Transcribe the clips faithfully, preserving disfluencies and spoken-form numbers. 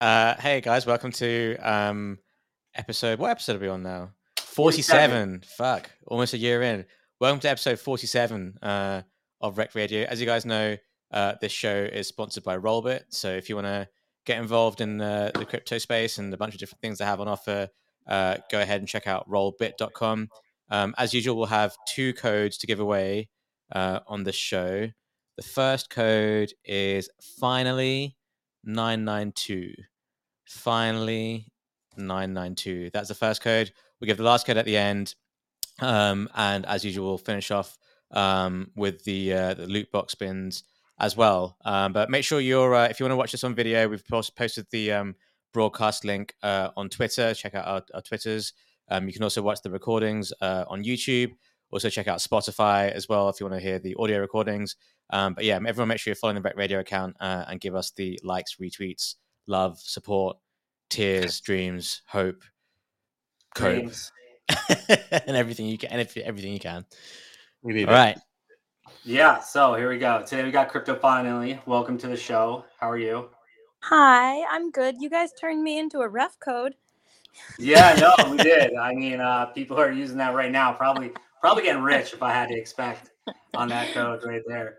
Uh, hey guys, welcome to um, episode. What episode are we on now? forty-seven. Fuck, almost a year in. Welcome to episode forty-seven uh, of Rec Radio. As you guys know, uh, this show is sponsored by Rollbit. So if you want to get involved in uh, the crypto space and a bunch of different things they have on offer, uh, go ahead and check out rollbit dot com. Um, as usual, we'll have two codes to give away uh, on this show. The first code is finally nine nine two. Finally, nine nine two. That's the first code. We give the last code at the end. Um, and as usual, we'll finish off um, with the uh, the loot box spins as well. Um, but make sure you're, uh, if you want to watch this on video, we've post- posted the um, broadcast link uh, on Twitter. Check out our, our Twitters. Um, you can also watch the recordings uh, on YouTube. Also check out Spotify as well if you want to hear the audio recordings. Um, but yeah, everyone make sure you're following the Rec Radio account uh, and give us the likes, retweets, love, support, tears, dreams, hope, cope, and everything you can, and if, everything you can. We need All it. right. Yeah. So here we go. Today we got Crypto Finally. Welcome to the show. How are you? Hi, I'm good. You guys turned me into a ref code. Yeah, no, we did. I mean, uh, people are using that right now. Probably, probably getting rich if I had to expect on that code right there.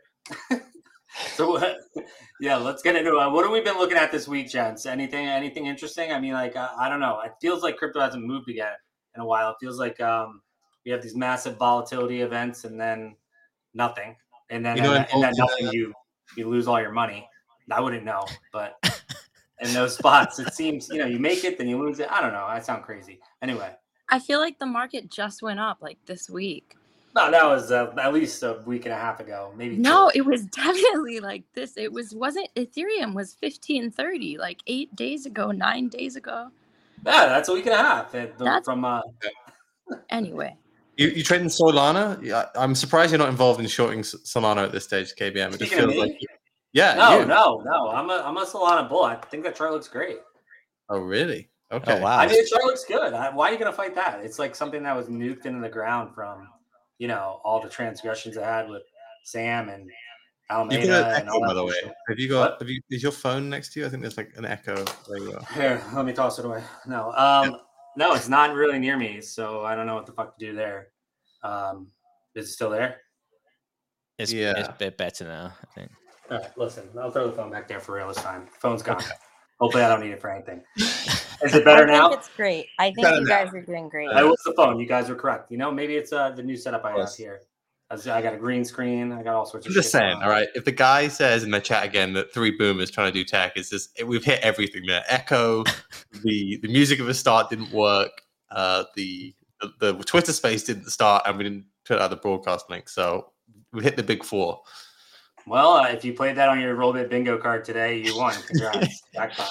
So uh, yeah, let's get into it. What have we been looking at this week, gents? Anything, anything interesting? I mean, like, uh, I don't know. It feels like crypto hasn't moved again in a while. It feels like um, we have these massive volatility events and then nothing. And then, You know, and, and then in- nothing, you, you lose all your money. I wouldn't know, but in those spots, it seems, you know, you make it, then you lose it. I don't know. I sound crazy. Anyway. I feel like the market just went up like this week. No, that was uh, at least a week and a half ago, maybe. No, two. it was definitely like this. It was wasn't Ethereum was fifteen thirty like eight days ago, nine days ago. Yeah, that's a week and a half it, That's- from. Uh, Anyway, You you trading Solana? Yeah, I'm surprised you're not involved in shorting S- Solana at this stage, K B M. It just Speaking of feels me? like yeah. no, you. no, no. I'm a I'm a Solana bull. I think that chart looks great. Oh really? Okay. Oh wow. I mean, the chart looks good. I, why are you going to fight that? It's like something that was nuked into the ground from, you know, all the transgressions I had with Sam and You Alameda. got an and echo, all by that the way. shit. Have you got? What? Have you? Is your phone next to you? I think there's like an echo. There you are. Here, let me toss it away. No, um, no, it's not really near me, so I don't know what the fuck to do there. Um, is it still there? It's, Yeah. it's a bit better now, I think. All right, listen, I'll throw the phone back there for real this time. Phone's gone. Hopefully, I don't need it for anything. Is it better I now? think it's great. I think Better you now. guys are doing great. That was the phone. You guys were correct. You know, maybe it's uh, the new setup I have Yes. here. I was- I got a green screen. I got all sorts I'm of just shit saying. going All on. right. If the guy says in the chat again that three boomers trying to do tech is just we've hit everything there. Echo, the the music of the start didn't work. Uh, the, the the Twitter space didn't start, and we didn't put out the broadcast link. So we hit the big four. Well, uh, if you played that on your Rollbit bingo card today, you won. Congrats. Jackpot.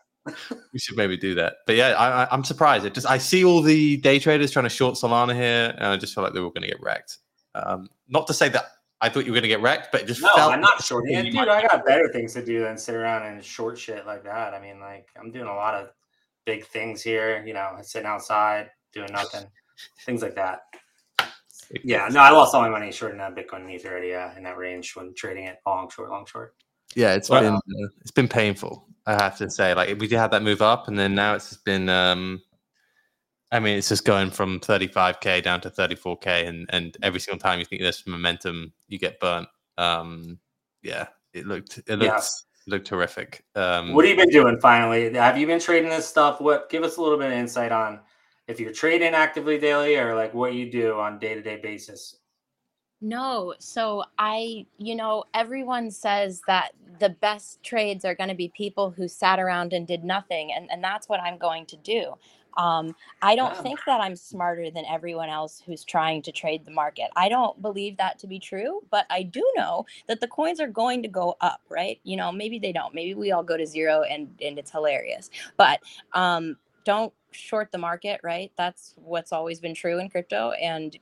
We should maybe do that. But yeah, I, I, I'm surprised. It just I see all the day traders trying to short Solana here, and I just feel like they were going to get wrecked. Um, not to say that I thought you were going to get wrecked, but it just No, felt I'm not like shorting you it. Dude, might- I got better things to do than sit around and short shit like that. I mean, like, I'm doing a lot of big things here, you know, sitting outside, doing nothing, things like that. Yeah, no, I lost all my money shorting that Bitcoin and Ether already uh, in that range when trading it long, short, long, short. Yeah, it's Well- been uh, it's been painful. I have to say, like we did have that move up, and then now it's just been. Um, I mean, it's just going from thirty-five K down to thirty-four K, and and every single time you think there's some momentum, you get burnt. Um, yeah, it looked it looked Yeah. it looked terrific. Um, What have you been doing finally? Have you been trading this stuff? What give us a little bit of insight on if you're trading actively daily or like what you do on day-to-day basis? No, so I, you know, everyone says that the best trades are going to be people who sat around and did nothing, and, and that's what I'm going to do. Um, I don't Wow. think that I'm smarter than everyone else who's trying to trade the market. I don't believe that to be true, but I do know that the coins are going to go up, right? You know, maybe they don't. Maybe we all go to zero and, and it's hilarious. But um, don't short the market, right? That's what's always been true in crypto. And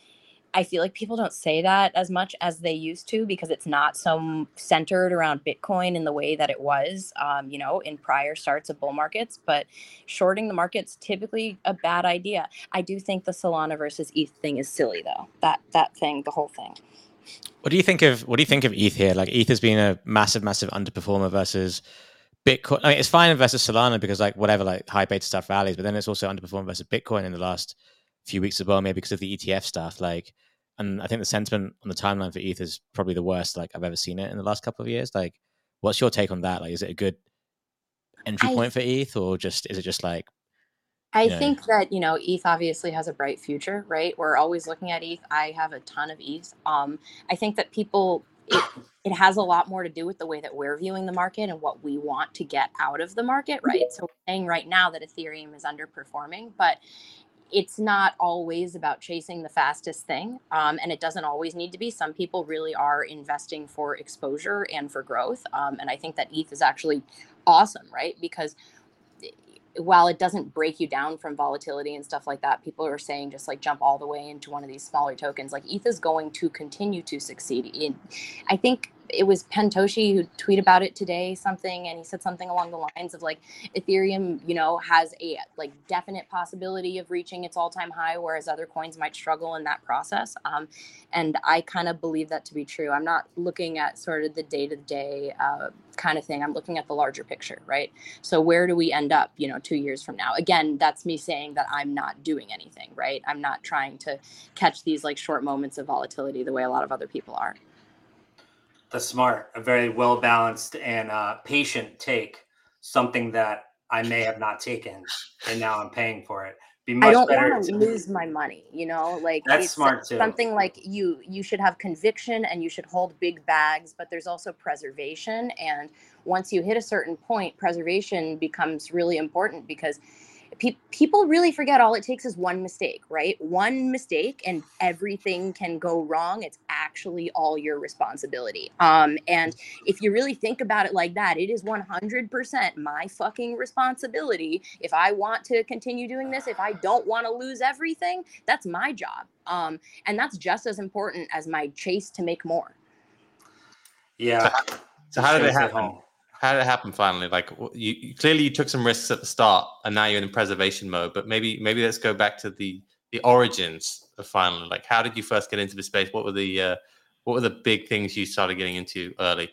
I feel like people don't say that as much as they used to because it's not so centered around Bitcoin in the way that it was, um, you know, in prior starts of bull markets. But shorting the market's typically a bad idea. I do think the Solana versus E T H thing is silly, though. That that thing, the whole thing. What do you think of what do you think of E T H here? Like E T H has been a massive, massive underperformer versus Bitcoin. I mean, it's fine versus Solana because like whatever, like high beta stuff rallies, but then it's also underperformed versus Bitcoin in the last few weeks as well, maybe because of the E T F stuff. Like, and I think the sentiment on the timeline for E T H is probably the worst like I've ever seen it in the last couple of years. Like, what's your take on that? Like, is it a good entry I point for E T H, or just is it just like? I you know, think that, you know, E T H obviously has a bright future, right? We're always looking at E T H. I have a ton of E T H. Um, I think that people, it, it has a lot more to do with the way that we're viewing the market and what we want to get out of the market, right? So we're saying right now that Ethereum is underperforming, but it's not always about chasing the fastest thing. Um, and it doesn't always need to be. Some people really are investing for exposure and for growth. Um, and I think that E T H is actually awesome, right? Because while it doesn't break you down from volatility and stuff like that, people are saying just like jump all the way into one of these smaller tokens. Like E T H is going to continue to succeed. In, I think it was Pentoshi who tweeted about it today, something, and he said something along the lines of like Ethereum, you know, has a like definite possibility of reaching its all-time high, whereas other coins might struggle in that process. Um, and I kind of believe that to be true. I'm not looking at sort of the day-to-day uh, kind of thing. I'm looking at the larger picture, right? So where do we end up, you know, two years from now? Again, that's me saying that I'm not doing anything, right? I'm not trying to catch these like short moments of volatility the way a lot of other people are. That's smart, a very well-balanced and uh, patient take, something that I may have not taken, and now I'm paying for it. Be much I don't better want to to lose my money, you know, like That's it's smart too. something like you, you should have conviction and you should hold big bags, but there's also preservation. And once you hit a certain point, preservation becomes really important because pe- people really forget all it takes is one mistake, right? One mistake and everything can go wrong. It's actually all your responsibility. Um, and if you really think about it like that, it is one hundred percent my fucking responsibility. If I want to continue doing this, if I don't want to lose everything, that's my job. Um, and that's just as important as my chase to make more. Yeah. So, so how did it Chase at happen? home. How did it happen finally? Like you, you clearly you took some risks at the start, and now you're in preservation mode. But maybe maybe let's go back to the the origins of finally. Like, how did you first get into the space? What were the uh, what were the big things you started getting into early?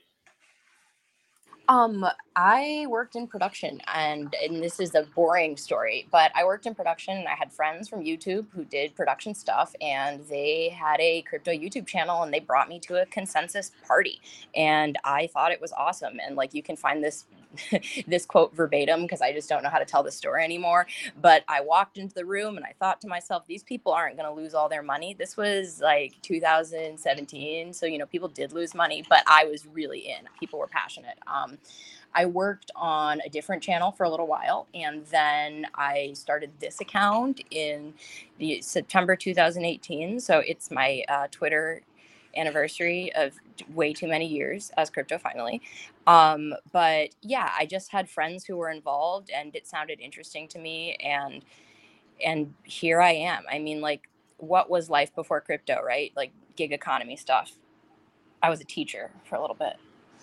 Um, I worked in production, and and this is a boring story, but I worked in production and I had friends from YouTube who did production stuff, and they had a crypto YouTube channel, and they brought me to a consensus party, and I thought it was awesome. And like, you can find this this quote verbatim because I just don't know how to tell the story anymore. But I walked into the room and I thought to myself, these people aren't going to lose all their money. This was like two thousand seventeen. So, you know, people did lose money, but I was really in. People were passionate. Um, I worked on a different channel for a little while, and then I started this account in the September two thousand eighteen. So it's my uh, Twitter anniversary of way too many years as crypto finally. Um, but yeah, I just had friends who were involved, and it sounded interesting to me, and and here I am. I mean, like, what was life before crypto, right? Like gig economy stuff. I was a teacher for a little bit.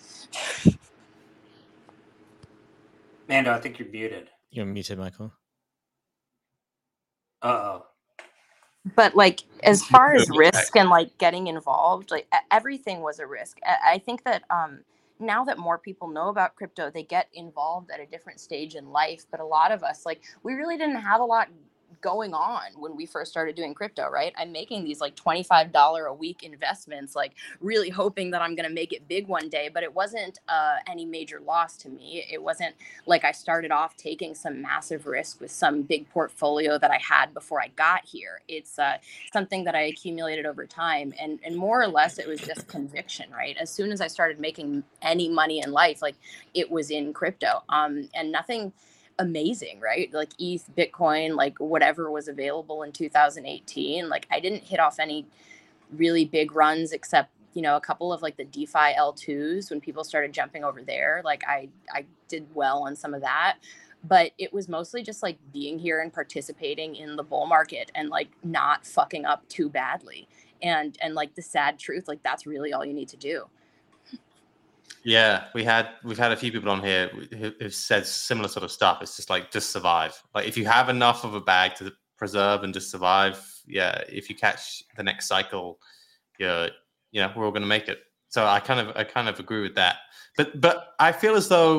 Mando, I think you're muted. You're muted, Michael. Uh-oh. But like, as far as risk and like getting involved, like everything was a risk. I think that um, now that more people know about crypto, they get involved at a different stage in life. But a lot of us, like, we really didn't have a lot going on when we first started doing crypto, right? I'm making these like twenty-five dollars a week investments, like really hoping that I'm going to make it big one day, but it wasn't uh, any major loss to me. It wasn't like I started off taking some massive risk with some big portfolio that I had before I got here. It's uh, something that I accumulated over time, and, and more or less it was just conviction, right? As soon as I started making any money in life, like, it was in crypto, um, and nothing amazing, right? Like E T H, Bitcoin, like whatever was available in two thousand eighteen. Like, I didn't hit off any really big runs except, you know, a couple of like the DeFi L twos when people started jumping over there. Like I, I did well on some of that, but it was mostly just like being here and participating in the bull market and like not fucking up too badly. And, and like the sad truth, like that's really all you need to do. Yeah, we had we've had a few people on here who have said similar sort of stuff. It's just like, just survive. Like, if you have enough of a bag to preserve and just survive, yeah, if you catch the next cycle, you're, you know, we're all going to make it. So I kind of I kind of agree with that. But but I feel as though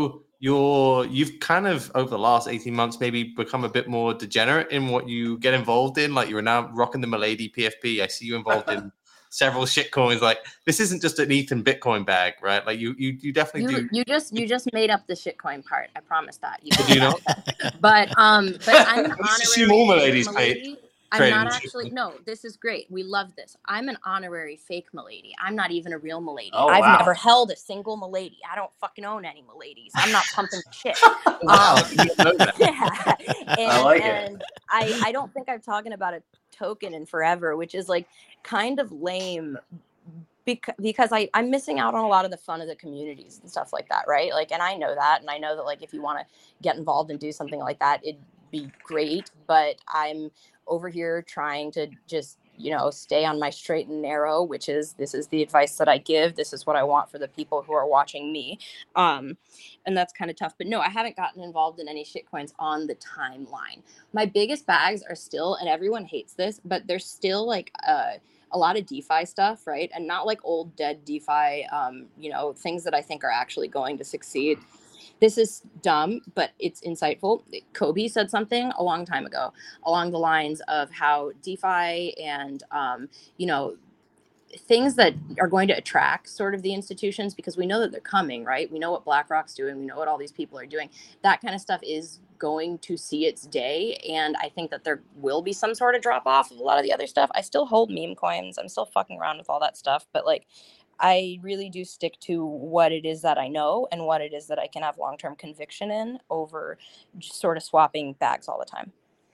you're you've kind of over the last eighteen months maybe become a bit more degenerate in what you get involved in. Like you're now rocking the Milady P F P. I see you involved in several shit coins. Like this isn't just an Ethan Bitcoin bag, right? Like you you you definitely You, do. you just you just made up the shitcoin part. I promise that. You Do you know? But um, but I'm an Let's assume honorary all fake Milady's paid- Milady. I'm traded not in actually. Bitcoin. No, this is great. We love this. I'm an honorary fake Milady. I'm not even a real Milady. Oh, I've wow. never held a single Milady. I don't fucking own any Miladies. I'm not pumping shit. Wow, Um, I didn't know that. yeah. And, I like it. and I I don't think I've talking about a token in forever, which is like kind of lame. Because, because I, I'm missing out on a lot of the fun of the communities and stuff like that, right? Like, and I know that, and I know that, like, if you want to get involved and do something like that, it'd be great. But I'm over here trying to just, you know, stay on my straight and narrow, which is this is the advice that I give. This is what I want for the people who are watching me, um, and that's kind of tough. But no, I haven't gotten involved in any shitcoins on the timeline. My biggest bags are still, and everyone hates this, but they're still like uh. a lot of DeFi stuff, right? And not like old dead DeFi, um, you know, things that I think are actually going to succeed. This is dumb, but it's insightful. Kobe said something a long time ago along the lines of how DeFi and, um, you know, things that are going to attract sort of the institutions, because we know that they're coming, right? We know what BlackRock's doing. We know what all these people are doing. That kind of stuff is going to see its day. And I think that there will be some sort of drop off of a lot of the other stuff. I still hold meme coins. I'm still fucking around with all that stuff. But like, I really do stick to what it is that I know and what it is that I can have long-term conviction in over just sort of swapping bags all the time.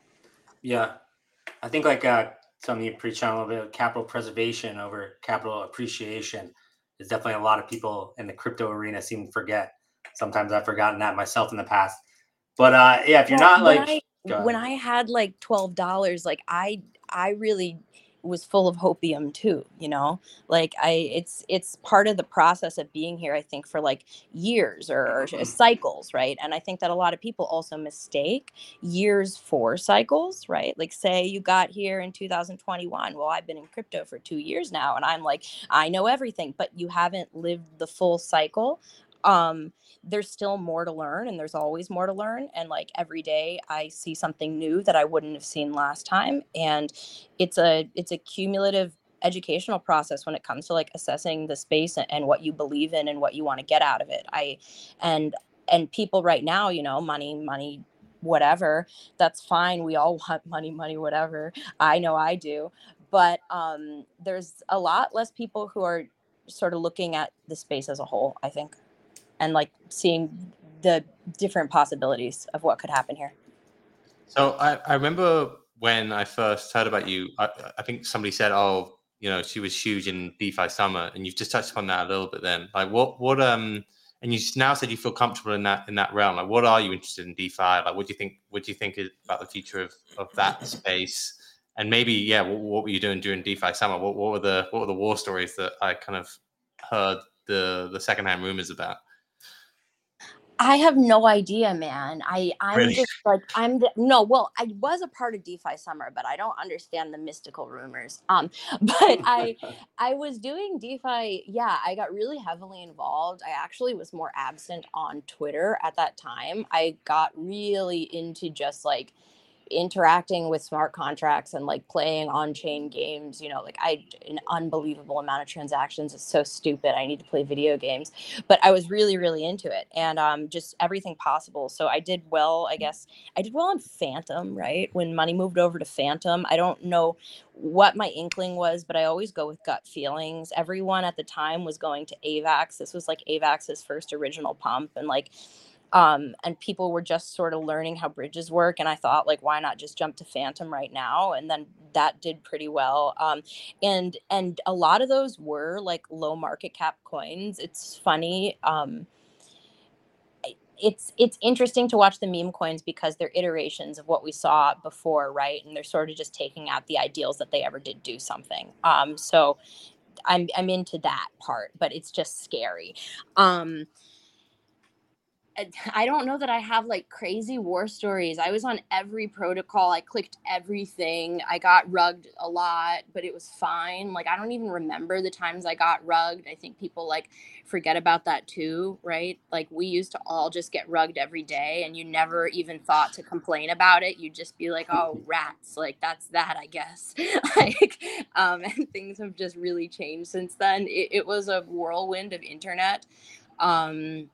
Yeah. I think like uh, something you preach on a little bit of capital preservation over capital appreciation is definitely a lot of people in the crypto arena seem to forget. Sometimes I've forgotten that myself in the past. But uh, yeah, if you're Well, not when like I, when I had like twelve dollars, like I I really was full of hopium too, you know, like I it's it's part of the process of being here, I think, for like years or, or cycles, right? And I think that a lot of people also mistake years for cycles, right? Like say you got here in two thousand twenty-one. Well, I've been in crypto for two years now and I'm like, I know everything, but you haven't lived the full cycle. Um, there's still more to learn and there's always more to learn. And like every day I see something new that I wouldn't have seen last time. And it's a, it's a cumulative educational process when it comes to like assessing the space and, and what you believe in and what you want to get out of it. I, and, and people right now, you know, money, money, whatever, that's fine. We all want money, money, whatever. I know I do, but um, there's a lot less people who are sort of looking at the space as a whole, I think. And like seeing the different possibilities of what could happen here. So I, I remember when I first heard about you, I, I think somebody said, oh, you know, she was huge in DeFi Summer, and you've just touched upon that a little bit then. Like what, what, um, and you now said you feel comfortable in that, in that realm. Like what are you interested in DeFi? Like what do you think, what do you think is about the future of, of that space? And maybe, yeah, what, what were you doing during DeFi Summer? What, what were the, what were the war stories that I kind of heard the, the secondhand rumors about? I have no idea, man. I, I'm Really? just like, I'm the, no, well, I was a part of DeFi Summer, but I don't understand the mystical rumors. Um, but I, I was doing DeFi. Yeah, I got really heavily involved. I actually was more absent on Twitter at that time. I got really into just like interacting with smart contracts and like playing on-chain games, you know, like I an unbelievable amount of transactions. It's so stupid. I need to play video games, but I was really, really into it and um, just everything possible. So I did well, I guess I did well on Phantom, right? When money moved over to Phantom, I don't know what my inkling was, but I always go with gut feelings. Everyone at the time was going to AVAX. This was like AVAX's first original pump. And like, Um, and people were just sort of learning how bridges work. And I thought, like, why not just jump to Phantom right now? And then that did pretty well. Um, and and a lot of those were like low market cap coins. It's funny. Um, it's it's interesting to watch the meme coins because they're iterations of what we saw before, right? And they're sort of just taking out the ideals that they ever did do something. Um, so I'm I'm into that part, but it's just scary. Um, I don't know that I have like crazy war stories. I was on every protocol. I clicked everything. I got rugged a lot, but it was fine. Like, I don't even remember the times I got rugged. I think people like forget about that too, right? Like, we used to all just get rugged every day, and you never even thought to complain about it. You'd just be like, oh, rats. Like, that's that, I guess. like, um, and things have just really changed since then. It, it was a whirlwind of internet. Um,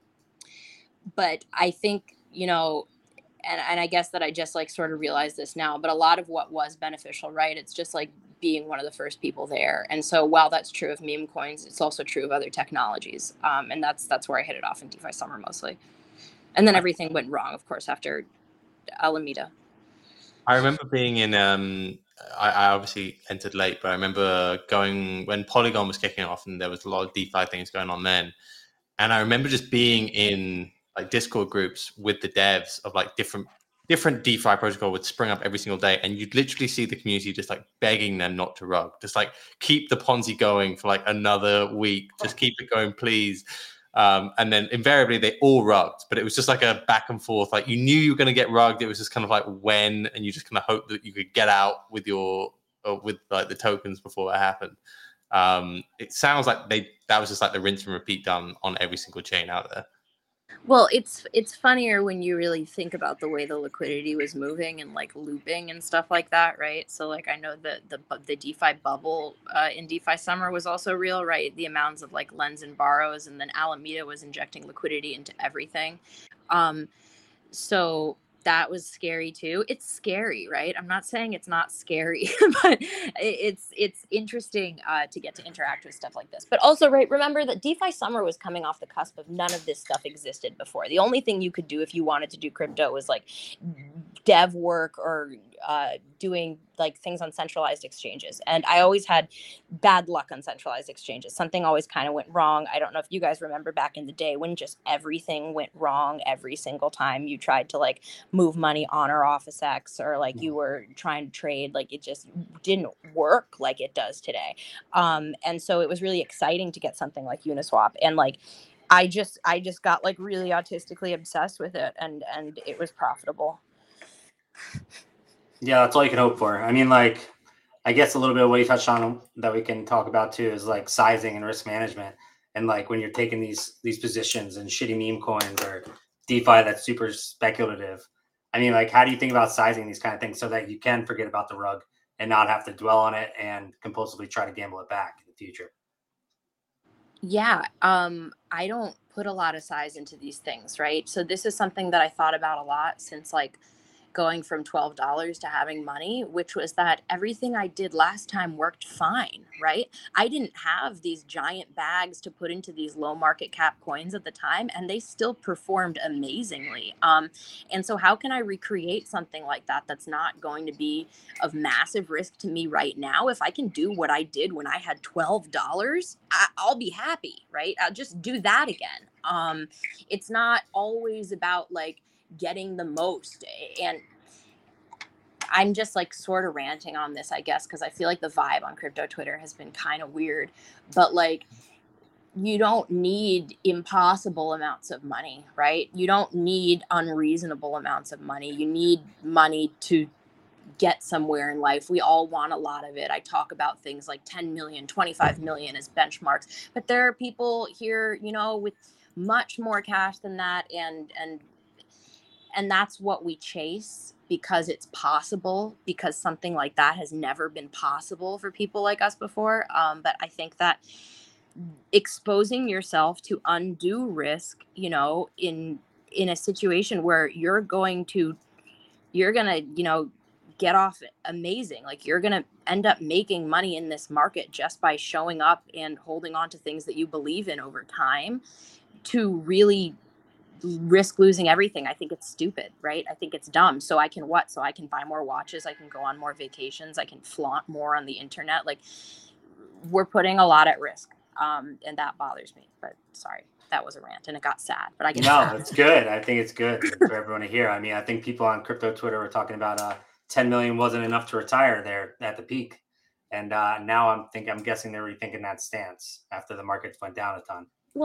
But I think, you know, and, and I guess that I just like sort of realized this now, but a lot of what was beneficial, right? It's just like being one of the first people there. And so while that's true of meme coins, it's also true of other technologies. Um, and that's that's where I hit it off in DeFi Summer mostly. And then everything went wrong, of course, after Alameda. I remember being in, um, I, I obviously entered late, but I remember going when Polygon was kicking off and there was a lot of DeFi things going on then. And I remember just being in like Discord groups with the devs of like different different DeFi protocol would spring up every single day, and you'd literally see the community just like begging them not to rug, just like keep the Ponzi going for like another week, just keep it going, please. Um, and then invariably they all rugged, but it was just like a back and forth. Like you knew you were going to get rugged. It was just kind of like when, and you just kind of hope that you could get out with your uh, with like the tokens before that happened. Um, it sounds like they that was just like the rinse and repeat done on every single chain out there. Well, it's it's funnier when you really think about the way the liquidity was moving and like looping and stuff like that, right? So like I know that the the DeFi bubble uh, in DeFi Summer was also real, right? The amounts of like lends and borrows, and then Alameda was injecting liquidity into everything. Um, so that was scary too. It's scary, right? I'm not saying it's not scary, but it's it's interesting uh, to get to interact with stuff like this. But also, right, remember that DeFi Summer was coming off the cusp of none of this stuff existed before. The only thing you could do if you wanted to do crypto was like dev work or uh, doing like things on centralized exchanges. And I always had bad luck on centralized exchanges. Something always kind of went wrong. I don't know if you guys remember back in the day when just everything went wrong every single time you tried to like move money on or off of S E X, or like you were trying to trade, like it just didn't work like it does today. Um, and so it was really exciting to get something like Uniswap. And like, I just, I just got like really autistically obsessed with it, and, and it was profitable. Yeah, that's all you can hope for. I mean, like, I guess a little bit of what you touched on that we can talk about too is like sizing and risk management. And like when you're taking these these positions and shitty meme coins or DeFi that's super speculative, I mean, like, how do you think about sizing these kind of things so that you can forget about the rug and not have to dwell on it and compulsively try to gamble it back in the future? Yeah, um, I don't put a lot of size into these things, right? So this is something that I thought about a lot since like going from twelve dollars to having money, which was that everything I did last time worked fine, right? I didn't have these giant bags to put into these low market cap coins at the time, and they still performed amazingly. Um, and so how can I recreate something like that that's not going to be of massive risk to me right now? If I can do what I did when I had twelve dollars, I- I'll be happy, right? I'll just do that again. Um, it's not always about like getting the most. And I'm just like sort of ranting on this, I guess, because I feel like the vibe on crypto Twitter has been kind of weird. But like, you don't need impossible amounts of money, right? You don't need unreasonable amounts of money. You need money to get somewhere in life. We all want a lot of it. I talk about things like ten million, twenty-five million as benchmarks, but there are people here, you know, with much more cash than that, and and and that's what we chase because it's possible, because something like that has never been possible for people like us before. Um, but I think that exposing yourself to undue risk, you know, in in a situation where you're going to, you're gonna, you know, get off amazing. Like you're gonna end up making money in this market just by showing up and holding on to things that you believe in over time, to really risk losing everything. I think it's stupid, right? I think it's dumb. So I can what? So I can buy more watches. I can go on more vacations. I can flaunt more on the internet. Like we're putting a lot at risk. Um, and that bothers me, but sorry, that was a rant and it got sad, but I get No, it's good. I think it's good for everyone to hear. I mean, I think people on crypto Twitter were talking about uh, ten million wasn't enough to retire there at the peak. And uh, now I'm think I'm guessing they're rethinking that stance after the markets went down a ton. Well,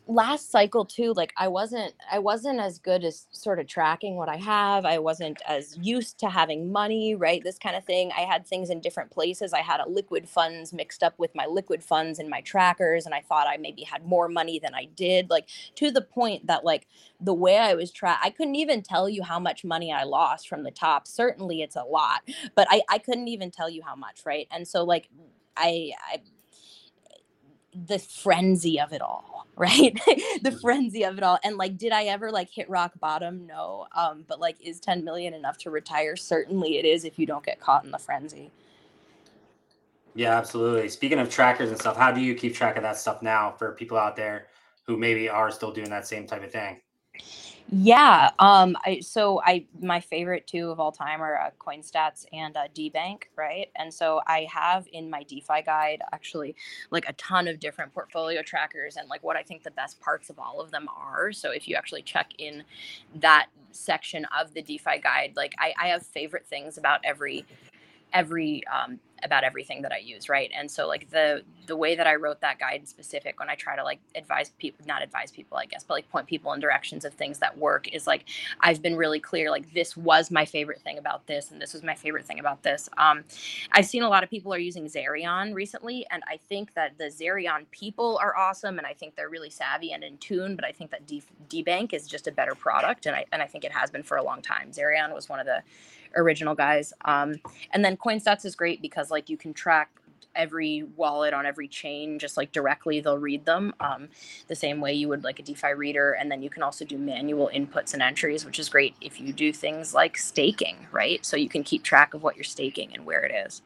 last cycle too, like I wasn't I wasn't as good as sort of tracking what I have. I wasn't as used to having money, right? This kind of thing. I had things in different places. I had a liquid funds mixed up with my liquid funds and my trackers, and I thought I maybe had more money than I did, like to the point that like the way I was tra- I couldn't even tell you how much money I lost from the top. Certainly it's a lot, but I I couldn't even tell you how much, right? And so like I I the frenzy of it all, right? The frenzy of it all. And like, did I ever like hit rock bottom? No. Um, but like, is ten million enough to retire? Certainly it is if you don't get caught in the frenzy. Yeah, absolutely. Speaking of trackers and stuff, how do you keep track of that stuff now for people out there who maybe are still doing that same type of thing? Yeah. Um, I, so I, my favorite two of all time are uh, CoinStats and uh, DBank, right? And so I have in my DeFi guide actually like a ton of different portfolio trackers and like what I think the best parts of all of them are. So if you actually check in that section of the DeFi guide, like I, I have favorite things about every every um about everything that I use, right? And so like the the way that I wrote that guide specific when I try to like advise people, not advise people, I guess, but like point people in directions of things that work is like I've been really clear, like this was my favorite thing about this and this was my favorite thing about this. Um, I've seen a lot of people are using Zerion recently, and I think that the Zerion people are awesome, and I think they're really savvy and in tune, but I think that D- DBank is just a better product, and I and I think it has been for a long time. Zerion was one of the original guys. Um, and then CoinStats is great because like you can track every wallet on every chain, just like directly they'll read them um, the same way you would like a DeFi reader. And then you can also do manual inputs and entries, which is great if you do things like staking, right? So you can keep track of what you're staking and where it is.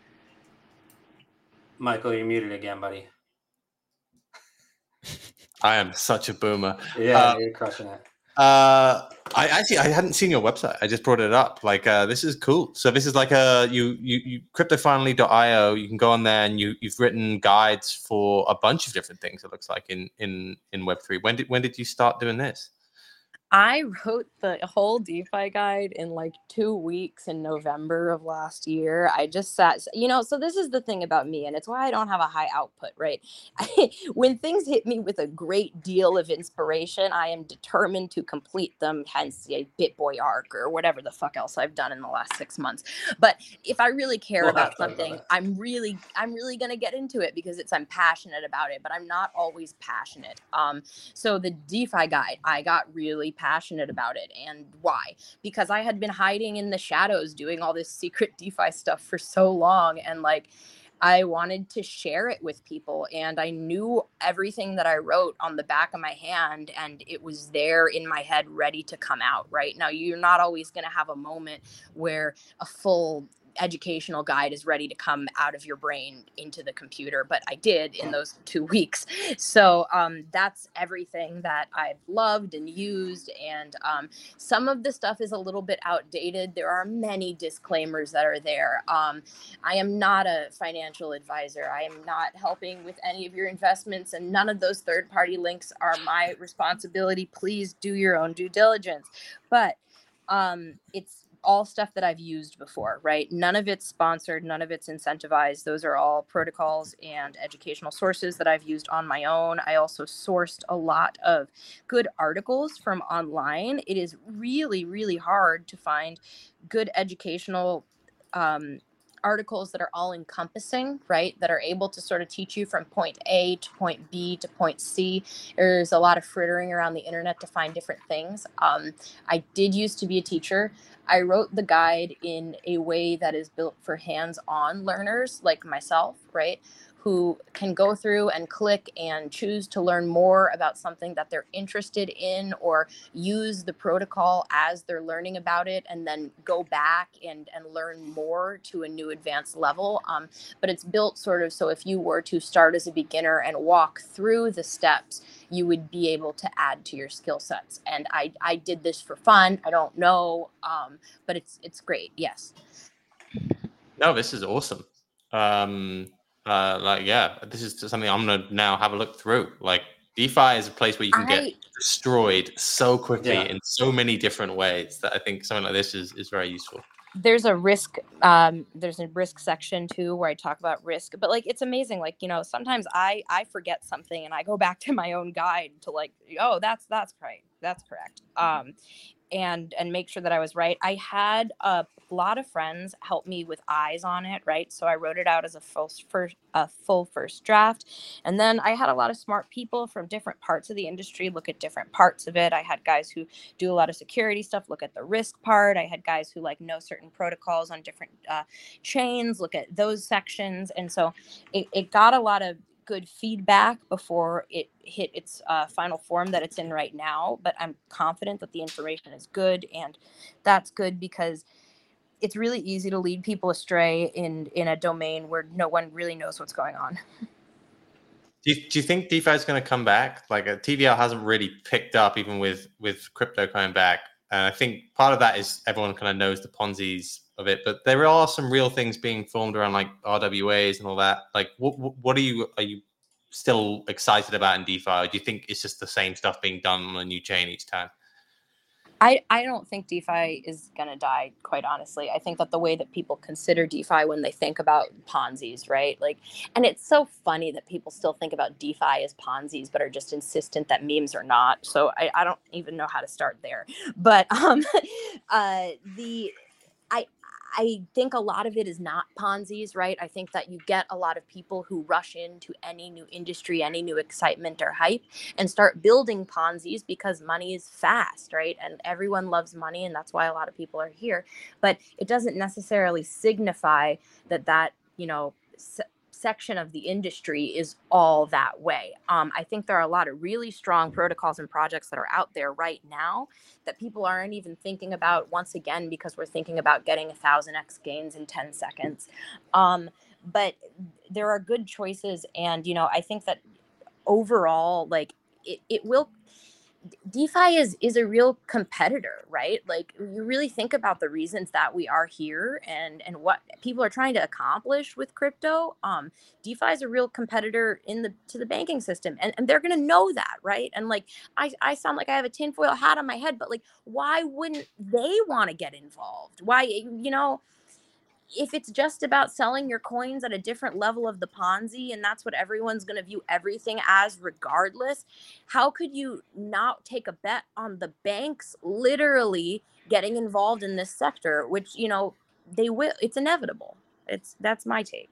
Michael, you're muted again, buddy. I am such a boomer. Yeah, uh, you're crushing it. Uh, I actually I hadn't seen your website. I just brought it up. Like, uh, this is cool. So this is like a you you, you cryptofinally dot io. You can go on there and you you've written guides for a bunch of different things. It looks like in in in Web three. When did when did you start doing this? I wrote the whole DeFi guide in like two weeks in November of last year. I just sat, you know, so this is the thing about me, and it's why I don't have a high output, right? I, when things hit me with a great deal of inspiration, I am determined to complete them, hence a BitBoy arc or whatever the fuck else I've done in the last six months. But if I really care We'll about have to talk about something, that. I'm really, I'm really going to get into it because it's, I'm passionate about it, but I'm not always passionate. Um, so the DeFi guide, I got really passionate about it. And why? Because I had been hiding in the shadows doing all this secret DeFi stuff for so long, and like I wanted to share it with people, and I knew everything that I wrote on the back of my hand, and it was there in my head ready to come out. Right now, you're not always going to have a moment where a full educational guide is ready to come out of your brain into the computer, but I did in those two weeks. So um, that's everything that I've loved and used. And um, some of the stuff is a little bit outdated. There are many disclaimers that are there. Um, I am not a financial advisor. I am not helping with any of your investments, and none of those third-party links are my responsibility. Please do your own due diligence. But um, it's all stuff that I've used before, right? None of it's sponsored, none of it's incentivized. Those are all protocols and educational sources that I've used on my own. I also sourced a lot of good articles from online. It is really, really hard to find good educational um, articles that are all encompassing, right? That are able to sort of teach you from point A to point B to point C. There's a lot of frittering around the internet to find different things. Um, I did used to be a teacher. I wrote the guide in a way that is built for hands-on learners like myself, right? Who can go through and click and choose to learn more about something that they're interested in, or use the protocol as they're learning about it and then go back and, and learn more to a new advanced level. Um, but it's built sort of so if you were to start as a beginner and walk through the steps, you would be able to add to your skill sets. And I, I did this for fun. I don't know, um, but it's it's great. Yes. No, this is awesome. Um, uh, like, yeah, this is something I'm gonna now have a look through. Like, DeFi is a place where you can I, get destroyed so quickly Yeah. in so many different ways that I think something like this is is very useful. there's a risk um there's a risk section too where I talk about risk, but like it's amazing, like, you know, sometimes i i forget something and I go back to my own guide to like, oh, that's that's right, that's correct, um and and make sure that I was right. I had a lot of friends help me with eyes on it, right? So I wrote it out as a full first a full first draft, and then I had a lot of smart people from different parts of the industry look at different parts of it. I had guys who do a lot of security stuff look at the risk part. I had guys who like know certain protocols on different uh, chains look at those sections, and so it, it got a lot of good feedback before it hit its uh, final form that it's in right now. But I'm confident that the information is good, and that's good because it's really easy to lead people astray in in a domain where no one really knows what's going on. Do you, do you think DeFi is going to come back? Like, a T V L hasn't really picked up, even with with crypto coming back. And I think part of that is everyone kind of knows the Ponzi's of it, but there are some real things being formed around like R W As and all that. Like, what what are you are you still excited about in DeFi? Or do you think it's just the same stuff being done on a new chain each time? I, I don't think DeFi is going to die, quite honestly. I think that the way that people consider DeFi when they think about Ponzi's, right? Like, and it's so funny that people still think about DeFi as Ponzi's, but are just insistent that memes are not. So I, I don't even know how to start there. But um, uh, the I I think a lot of it is not Ponzi's, right? I think that you get a lot of people who rush into any new industry, any new excitement or hype, and start building Ponzi's because money is fast, right? And everyone loves money, and that's why a lot of people are here. But it doesn't necessarily signify that that, you know, se- section of the industry is all that way. Um, I think there are a lot of really strong protocols and projects that are out there right now that people aren't even thinking about, once again, because we're thinking about getting a thousand X gains in ten seconds. Um, but there are good choices. And, you know, I think that overall, like it, it will, DeFi is is a real competitor, right? Like, you really think about the reasons that we are here and and what people are trying to accomplish with crypto. Um, DeFi is a real competitor in the to the banking system, and, and they're gonna know that, right? And like, I I sound like I have a tinfoil hat on my head, but like, why wouldn't they want to get involved? Why, you know? If it's just about selling your coins at a different level of the Ponzi, and that's what everyone's going to view everything as regardless, how could you not take a bet on the banks literally getting involved in this sector, which, you know, they will, it's inevitable. It's, that's my take.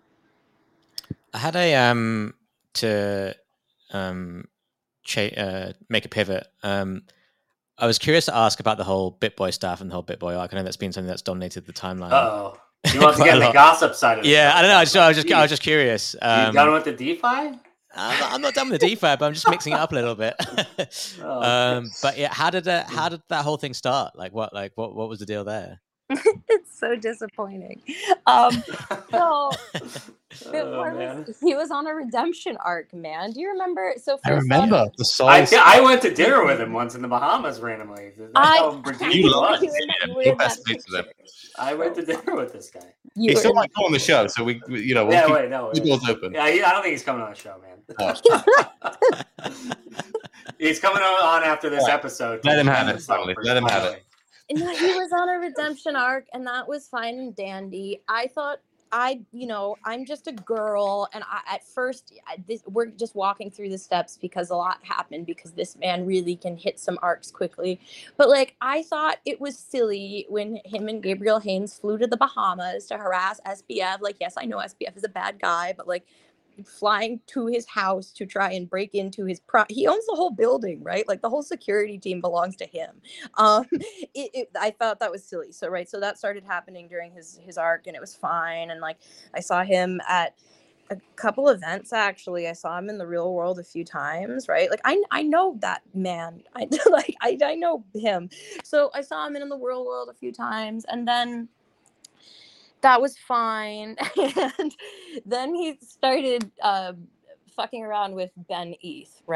I had a, um, to, um, cha- uh, make a pivot. Um, I was curious to ask about the whole BitBoy stuff and the whole BitBoy arc. I know that's been something that's dominated the timeline. Uh-oh. You want to get in the gossip side of it? Yeah, I don't know. I, just, I was just, I was just curious. Um, you done with the DeFi? I'm not, I'm not done with the DeFi, but I'm just mixing it up a little bit. oh, um, but yeah, how did it, how did that whole thing start? Like, what, like, what, what was the deal there? It's so disappointing. Um, so oh, was, he was on a redemption arc, man. Do you remember? So I remember off, the soul. I, I went to dinner with him once in the Bahamas randomly. That's I, how you was. Yeah, I went to dinner with this guy. You he's still might come on the show, so we, we you know, we'll yeah, keep wait, no, the doors open. Yeah, he, I don't think he's coming on the show, man. Oh. He's coming on after this right. episode. Let him have it, finally. Let him have it. And he was on a redemption arc, and that was fine and dandy. I thought, I, you know, I'm just a girl, and I, at first, I, this, we're just walking through the steps because a lot happened, because this man really can hit some arcs quickly. But, like, I thought it was silly when him and Gabriel Haynes flew to the Bahamas to harass S B F. Like, yes, I know S B F is a bad guy, but, like, flying to his house to try and break into his pro he owns the whole building, right? Like, the whole security team belongs to him. um it, it, I thought that was silly. So right so that started happening during his his arc, and it was fine. And like, I saw him at a couple events. Actually, I saw him in the real world a few times, right? Like, I I know that man. I like I, I know him. So I saw him in the real world a few times, and then that was fine. And then he started uh, fucking around with Ben E T H, right?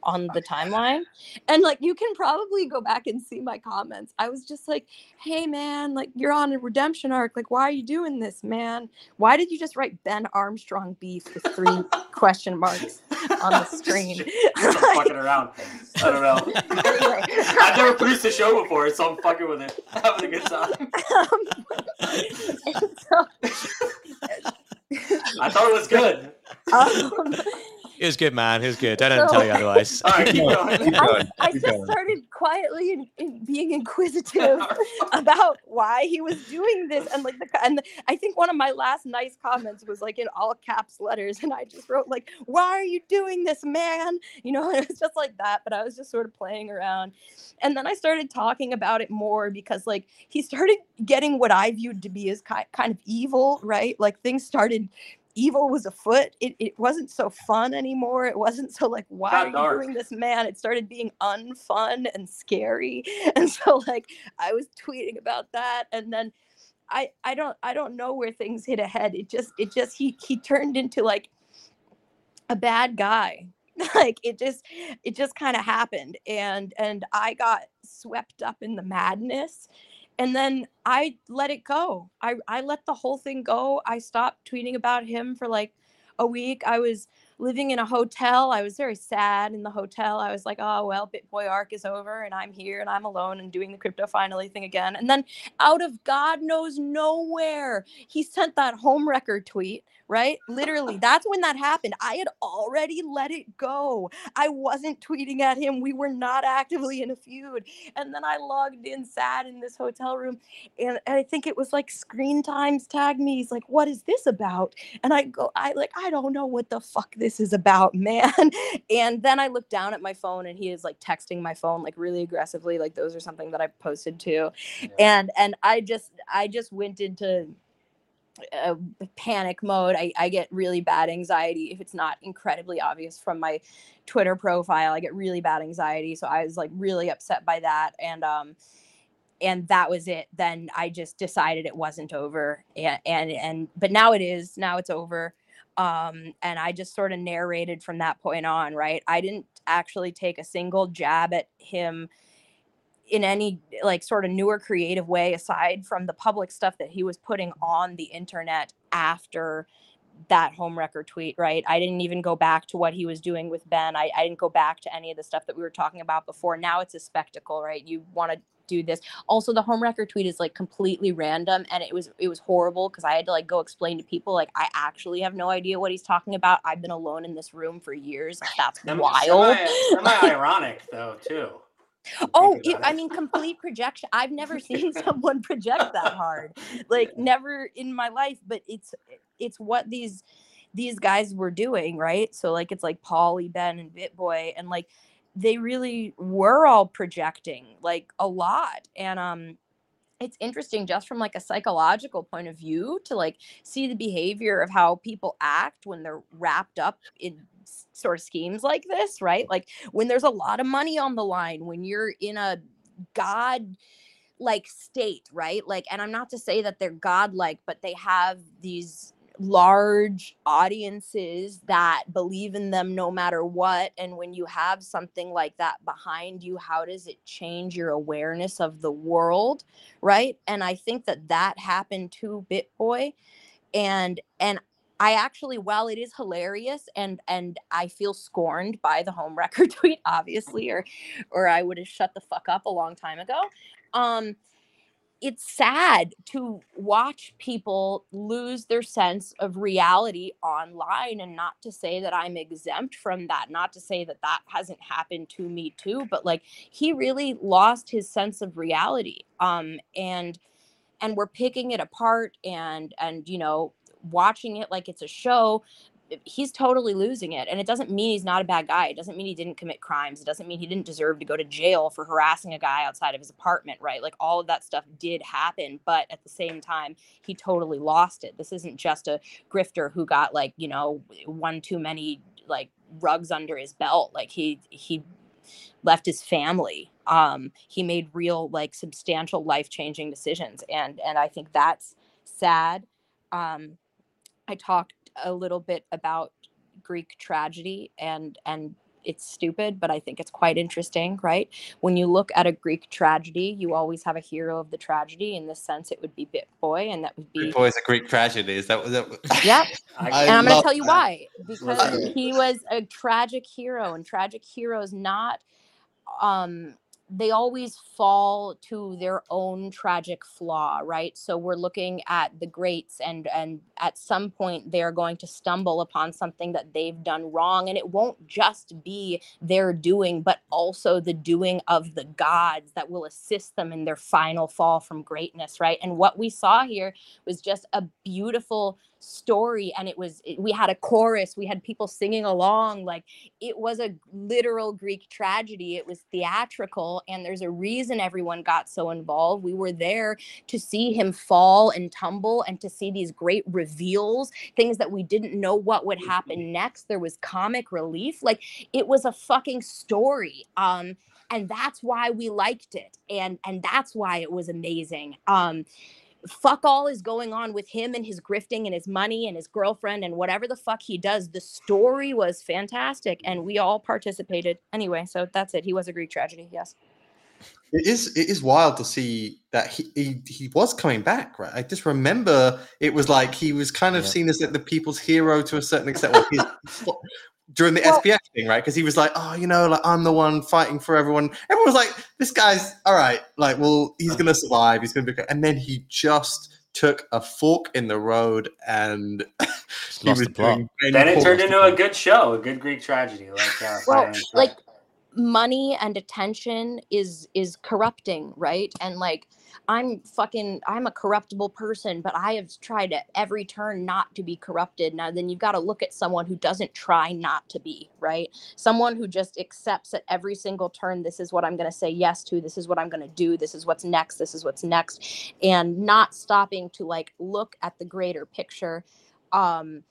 on the timeline. And like, you can probably go back and see my comments. I was just like, hey man, like you're on a redemption arc. Like, why are you doing this, man? Why did you just write Ben Armstrong beef with three question marks on the screen? I'm fucking around. I don't know. Anyway. I've never produced a show before, so I'm fucking with it. Having a good time. Um, so, I thought it was good. um, It was good, man. It was good. Don't let him So- tell you otherwise. All right, keep going. Keep I, going, I keep just going. started quietly in, in being inquisitive about why he was doing this, and like the and the, I think one of my last nice comments was like in all caps letters, and I just wrote like, "Why are you doing this, man?" You know, and it was just like that. But I was just sort of playing around, and then I started talking about it more because like he started getting what I viewed to be as ki- kind of evil, right? Like things started. Evil was afoot. It it wasn't so fun anymore. It wasn't so like, why Got are you dark. doing this, man? It started being unfun and scary. And so like I was tweeting about that, and then I I don't I don't know where things hit ahead. It just it just he he turned into like a bad guy. Like it just it just kind of happened, and and I got swept up in the madness. And then I let it go. I, I let the whole thing go. I stopped tweeting about him for like a week. I was living in a hotel. I was very sad in the hotel. I was like, oh, well, BitBoy arc is over and I'm here and I'm alone and doing the crypto finally thing again. And then out of God knows nowhere, he sent that home record tweet, right? Literally, that's when that happened. I had already let it go. I wasn't tweeting at him. We were not actively in a feud. And then I logged in sad in this hotel room, and, and I think it was like Screen Times tagged me. He's like, what is this about? And I go, I like, I don't know what the fuck this is about, man. And then I look down at my phone, and he is like texting my phone like really aggressively. Like those are something that I posted too. Yeah. And and I just I just went into uh, panic mode. I, I get really bad anxiety if it's not incredibly obvious from my Twitter profile. I get really bad anxiety, so I was like really upset by that, and um and that was it. Then I just decided it wasn't over, and and, and but now it is. Now it's over. Um and I just sort of narrated from that point on, right? I didn't actually take a single jab at him in any like sort of newer creative way aside from the public stuff that he was putting on the internet after that home record tweet, right? I didn't even go back to what he was doing with Ben. I, I didn't go back to any of the stuff that we were talking about before. Now it's a spectacle, right? You want to do this. Also, the home record tweet is like completely random, and it was it was horrible because I had to like go explain to people like I actually have no idea what he's talking about. I've been alone in this room for years. Like, that's Semi- wild. Semi, semi-ironic though too. Oh, Think it, about I it. mean, complete projection. I've never seen someone project that hard, like never in my life. But it's it's what these these guys were doing, right? So like it's like Paulie, Ben, and BitBoy, and like they really were all projecting like a lot, and um. It's interesting just from like a psychological point of view to like see the behavior of how people act when they're wrapped up in s- sort of schemes like this, right? Like when there's a lot of money on the line, when you're in a god like state, right? Like, and I'm not to say that they're godlike, but they have these large audiences that believe in them no matter what. And when you have something like that behind you, how does it change your awareness of the world, right? And I think that that happened to BitBoy, and and I actually, while it is hilarious and and I feel scorned by the home record tweet, obviously, or or I would have shut the fuck up a long time ago. Um, it's sad to watch people lose their sense of reality online, and not to say that I'm exempt from that, not to say that that hasn't happened to me too, but like he really lost his sense of reality. Um, and and we're picking it apart and and you know watching it like it's a show. He's totally losing it, and it doesn't mean he's not a bad guy. It doesn't mean he didn't commit crimes. It doesn't mean he didn't deserve to go to jail for harassing a guy outside of his apartment, right? Like all of that stuff did happen, but at the same time he totally lost it. This isn't just a grifter who got like, you know, one too many like rugs under his belt. Like he he left his family. Um, he made real, like, substantial, life-changing decisions, and and I think that's sad. Um, I talked a little bit about Greek tragedy and and it's stupid, but I think it's quite interesting, right? When you look at a Greek tragedy, you always have a hero of the tragedy. In this sense, it would be Bit-Boy, and that would be Bit-Boy is a Greek tragedy. Is that what that? Yep. I, And I'm going love to tell you that. why. Because Listen. he was a tragic hero, and tragic heroes not um they always fall to their own tragic flaw, right? So we're looking at the greats, and and at some point they're going to stumble upon something that they've done wrong, and it won't just be their doing, but also the doing of the gods that will assist them in their final fall from greatness, right? And what we saw here was just a beautiful story, and it was it, we had a chorus, we had people singing along, like it was a literal Greek tragedy. It was theatrical, and there's a reason everyone got so involved. We were there to see him fall and tumble, and to see these great reveals, things that we didn't know what would happen next. There was comic relief. Like, it was a fucking story. Um, and that's why we liked it. And and that's why it was amazing. Um, fuck all is going on with him and his grifting and his money and his girlfriend and whatever the fuck he does. The story was fantastic, and we all participated anyway. So that's it. He was a Greek tragedy. Yes. It is. It is wild to see that he he, he was coming back, right? I just remember it was like he was kind of Yeah. seen as like the people's hero to a certain extent. Like his, during the Well- S P F thing, right? Because he was like, oh, you know, like I'm the one fighting for everyone. Everyone was like, this guy's all right. Like, well, he's gonna survive. He's gonna be good. And then he just took a fork in the road, and he lost was the plot. doing Ben Then it Course. turned into a good show, a good Greek tragedy. Like, uh, Well, Fire and like Fire. money and attention is is corrupting, right? And like, I'm fucking I'm a corruptible person, but I have tried at every turn not to be corrupted. Now then, you've got to look at someone who doesn't try not to be, right? Someone who just accepts at every single turn, this is what I'm going to say yes to, this is what I'm going to do, this is what's next, this is what's next, and not stopping to like look at the greater picture. um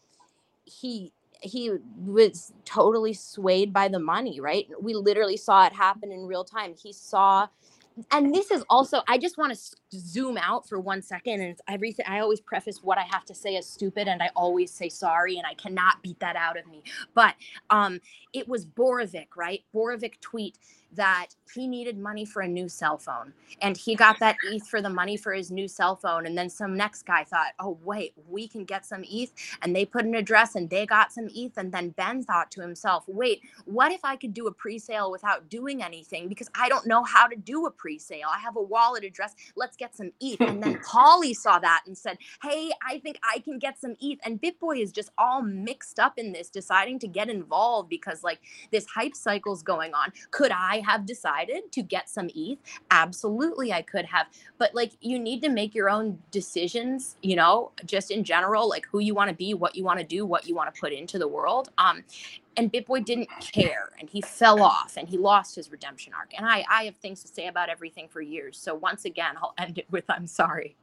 he he was totally swayed by the money, right? We literally saw it happen in real time. He saw, and this is also, I just want to zoom out for one second, and it's everything. I always preface what I have to say as stupid, and I always say sorry, and I cannot beat that out of me. But um, it was Borovic, right? Borovic tweet that he needed money for a new cell phone, and he got that E T H for the money for his new cell phone. And then some next guy thought, oh wait, we can get some E T H, and they put an address and they got some E T H. And then Ben thought to himself, wait, what if I could do a pre-sale without doing anything, because I don't know how to do a pre-sale? I have a wallet address, let's get some E T H. And then Pauly saw that and said, hey, I think I can get some E T H. And Bit-Boy is just all mixed up in this, deciding to get involved because like this hype cycle's going on. Could I have decided to get some E T H? Absolutely, I could have. But like, you need to make your own decisions, you know, just in general, like who you want to be, what you want to do, what you want to put into the world. Um, and Bit-Boy didn't care, and he fell off, and he lost his redemption arc. And I, I have things to say about everything for years. So once again, I'll end it with, I'm sorry.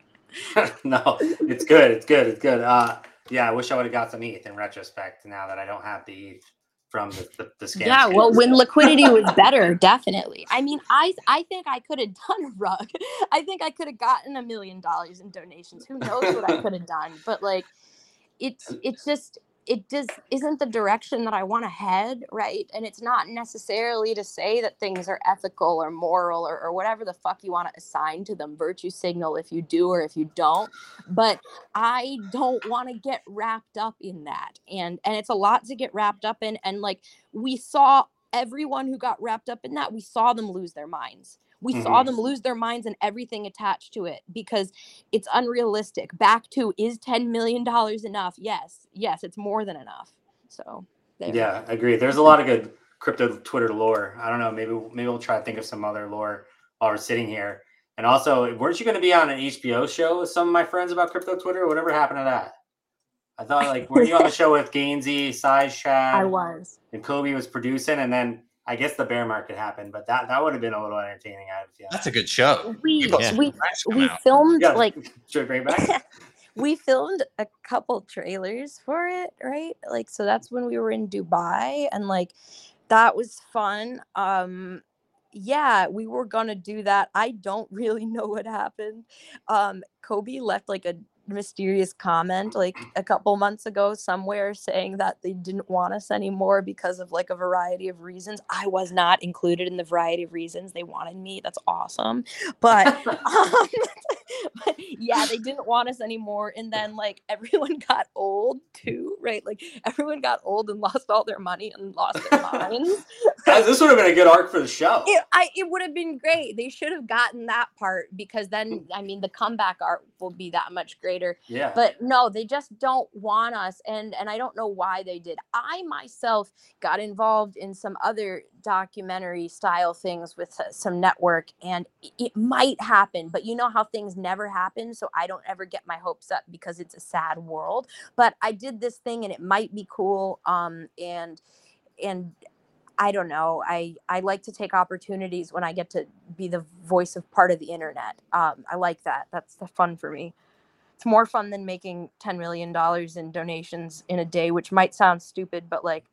No, it's good. It's good. It's good. Uh, yeah, I wish I would have got some E T H in retrospect, now that I don't have the E T H from the, the, the scam. Yeah, scam. well, when liquidity was better, definitely. I mean, I I think I could have done a rug. I think I could have gotten a million dollars in donations. Who knows what I could have done? But like, it's it's just it just isn't the direction that I want to head, right? And it's not necessarily to say that things are ethical or moral or, or whatever the fuck you want to assign to them, virtue signal if you do or if you don't. But I don't want to get wrapped up in that. And and it's a lot to get wrapped up in. And like, we saw everyone who got wrapped up in that, we saw them lose their minds. We Mhm. saw them lose their minds and everything attached to it, because it's unrealistic. Back to, is ten million dollars enough? Yes. Yes, it's more than enough. So there. Yeah, I agree. There's a lot of good crypto Twitter lore. I don't know. Maybe maybe we'll try to think of some other lore while we're sitting here. And also, weren't you going to be on an H B O show with some of my friends about crypto Twitter? Whatever happened to that? I thought, like, were you on the show with Gainsey, Size Chad, I was. and Kobe was producing, and then I guess the bear market happened, but that that would have been a little entertaining. I feel. That's a good show. We got some we tracks come we out. filmed Yeah, like should I bring it back? we filmed a couple trailers for it, right? Like, so that's when we were in Dubai, and like that was fun. Um yeah, we were gonna do that. I don't really know what happened. Um Kobe left like a mysterious comment like a couple months ago somewhere saying that they didn't want us anymore because of like a variety of reasons. I was not included in the variety of reasons they wanted me. That's awesome. But, um, but yeah, they didn't want us anymore. And then like everyone got old too, right? Like everyone got old and lost all their money and lost their minds. Guys, this would have been a good arc for the show. It, I, it would have been great. They should have gotten that part because then, I mean, the comeback art will be that much greater. Yeah. But no, they just don't want us. And, and I don't know why they did. I myself got involved in some other documentary style things with uh, some network, and it, it might happen. But you know how things never happen. So I don't ever get my hopes up because it's a sad world. But I did this thing and it might be cool. Um, and, and, I don't know. I, I like to take opportunities when I get to be the voice of part of the internet. Um, I like that. That's the fun for me. It's more fun than making ten million dollars in donations in a day, which might sound stupid, but like,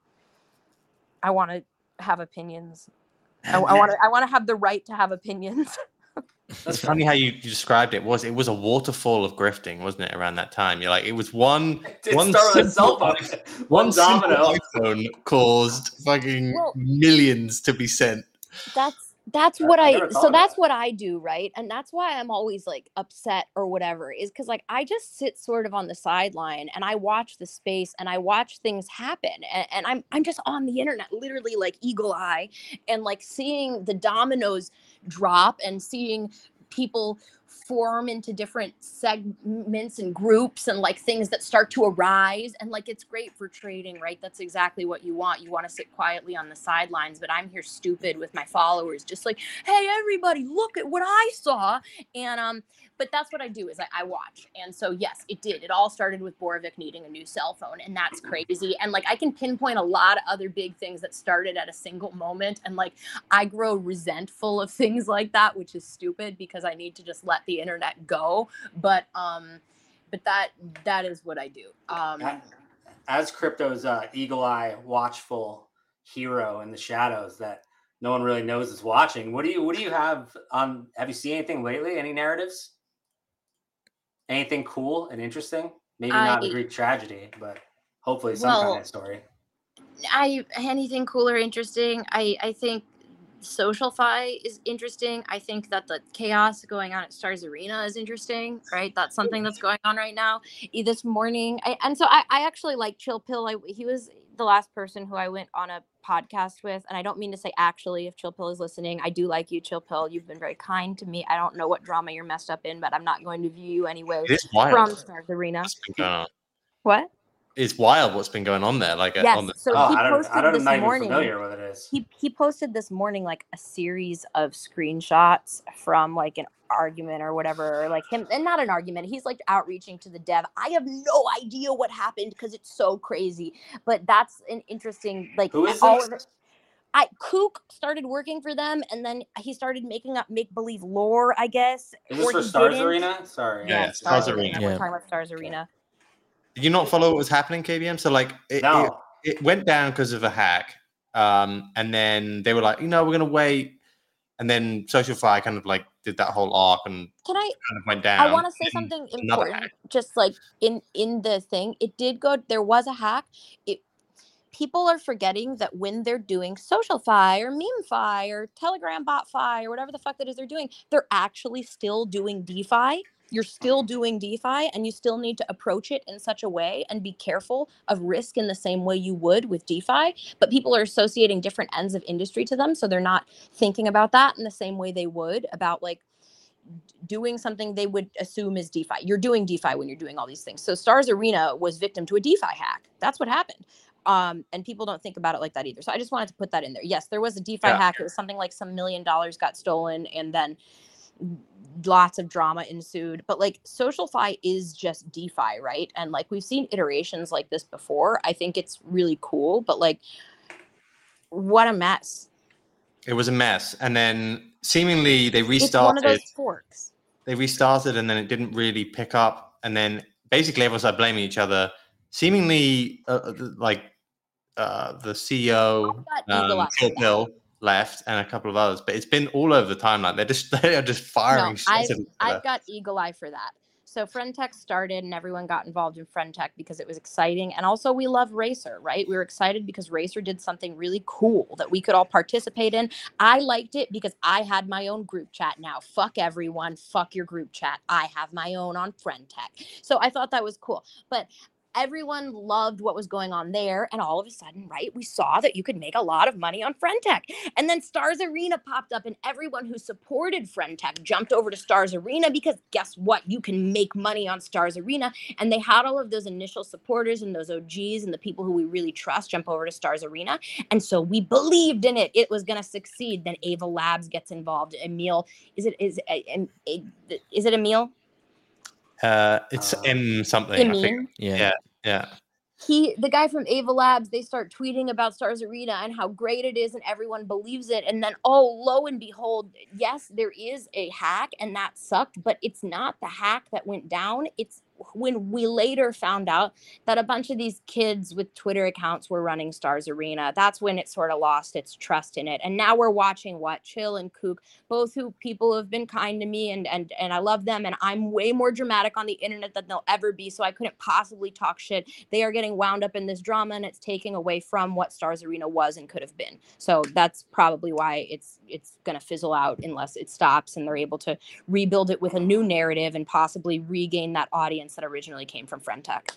I want to have opinions. I want to, I want to have the right to have opinions. It's funny how you, you described it. Was it was a waterfall of grifting, wasn't it? Around that time, you're like, it was one It one start with a simple cell phone. iPhone- One one simple domino. iPhone caused fucking Well- millions to be sent. That's that's I- what I I, never thought so of that's that. what I do, right? And that's why I'm always like upset or whatever, is because like I just sit sort of on the sideline and I watch the space and I watch things happen, and, and I'm I'm just on the internet, literally like eagle eye, and like seeing the dominoes drop and seeing people form into different segments and groups and like things that start to arise, and like it's great for trading, right? That's exactly what you want. You want to sit quietly on the sidelines, but I'm here stupid with my followers just like, hey everybody, look at what I saw. And um but that's what I do, is I, I watch. And so yes, it did, it all started with Borovic needing a new cell phone, and that's crazy. And like I can pinpoint a lot of other big things that started at a single moment, and like I grow resentful of things like that, which is stupid because I need to just let the internet go. But um but that that is what I do. Um As crypto's uh, eagle eye, watchful hero in the shadows that no one really knows is watching. What do you what do you have on? Have you seen anything lately? Any narratives? Anything cool and interesting? Maybe not the I- Greek tragedy, but hopefully some Well, kind of story. I anything cool or interesting. I I think SocialFi is interesting. I think that the chaos going on at Stars Arena is interesting, right? That's something that's going on right now. E- This morning, I, and so I, I actually like Chill Pill. I, he was the last person who I went on a podcast with, and I don't mean to say actually, if Chill Pill is listening, I do like you, Chill Pill. You've been very kind to me. I don't know what drama you're messed up in, but I'm not going to view you anyway It is wild. from Stars Arena. What's been going on? What? It's wild what's been going on there. Like uh, Yes. on the So Oh, he I don't. posted I don't this not even morning. familiar with it is. He he posted this morning like a series of screenshots from like an argument or whatever, or like him, and not an argument. He's like outreaching to the dev. I have no idea what happened because it's so crazy. But that's an interesting like Who is all this? of it. I Kook started working for them, and then he started making up make believe lore, I guess. Is this or for he Stars didn't. Arena? Sorry. Yeah, Yeah, Stars Stars Arena. Arena. Yeah. We're talking about Stars Arena. Did you not follow what was happening, K B M? So like it, it, No. it went down because of a hack. Um, and then they were like, you know, we're gonna wait. And then SocialFi kind of like did that whole arc and Can I kind of went down. I want to say And something another important. hack. Just like in in the thing, it did go. There was a hack. It people are forgetting that when they're doing SocialFi or MemeFi or Telegram BotFi or whatever the fuck that is they're doing, they're actually still doing DeFi. You're still doing DeFi, and you still need to approach it in such a way and be careful of risk in the same way you would with DeFi. But people are associating different ends of industry to them, so they're not thinking about that in the same way they would about like doing something they would assume is DeFi. You're doing DeFi when you're doing all these things. So Stars Arena was victim to a DeFi hack. That's what happened. Um, and people don't think about it like that either. So I just wanted to put that in there. Yes, there was a DeFi Yeah. hack. It was something like some million dollars got stolen, and then lots of drama ensued. But like SocialFi is just DeFi, right? And like we've seen iterations like this before. I think it's really cool, but like what a mess. It was a mess. And then seemingly they It's one of restarted. those forks. They restarted and then it didn't really pick up. And then basically everyone started blaming each other. Seemingly uh, like uh, the C E O, I've got eagle um, eye. Chill Pill left, and a couple of others. But it's been all over the timeline. They're just they are just firing No, shots I've at each I've other. got eagle eye for that. So FriendTech started and everyone got involved in FriendTech because it was exciting. And also we love Racer, right? We were excited because Racer did something really cool that we could all participate in. I liked it because I had my own group chat now. Fuck everyone. Fuck your group chat. I have my own on FriendTech. So I thought that was cool. But everyone loved what was going on there. And all of a sudden, right, we saw that you could make a lot of money on FriendTech. And then Stars Arena popped up and everyone who supported FriendTech jumped over to Stars Arena because guess what? You can make money on Stars Arena. And they had all of those initial supporters and those O Gs and the people who we really trust jump over to Stars Arena. And so we believed in it. It was going to succeed. Then Ava Labs gets involved. Emil, is it, is, is, is it Emil? Uh, it's Uh, M something. I think. Yeah. Yeah. Yeah. He, the guy from Ava Labs, they start tweeting about Stars Arena and how great it is and everyone believes it. And then, oh, lo and behold, yes, there is a hack and that sucked, but it's not the hack that went down. It's when we later found out that a bunch of these kids with Twitter accounts were running Stars Arena. That's when it sort of lost its trust in it. And now we're watching what Chill and Kook, both who people who have been kind to me and and and I love them. And I'm way more dramatic on the internet than they'll ever be. So I couldn't possibly talk shit. They are getting wound up in this drama and it's taking away from what Stars Arena was and could have been. So that's probably why it's it's gonna fizzle out unless it stops and they're able to rebuild it with a new narrative and possibly regain that audience that originally came from FriendTech.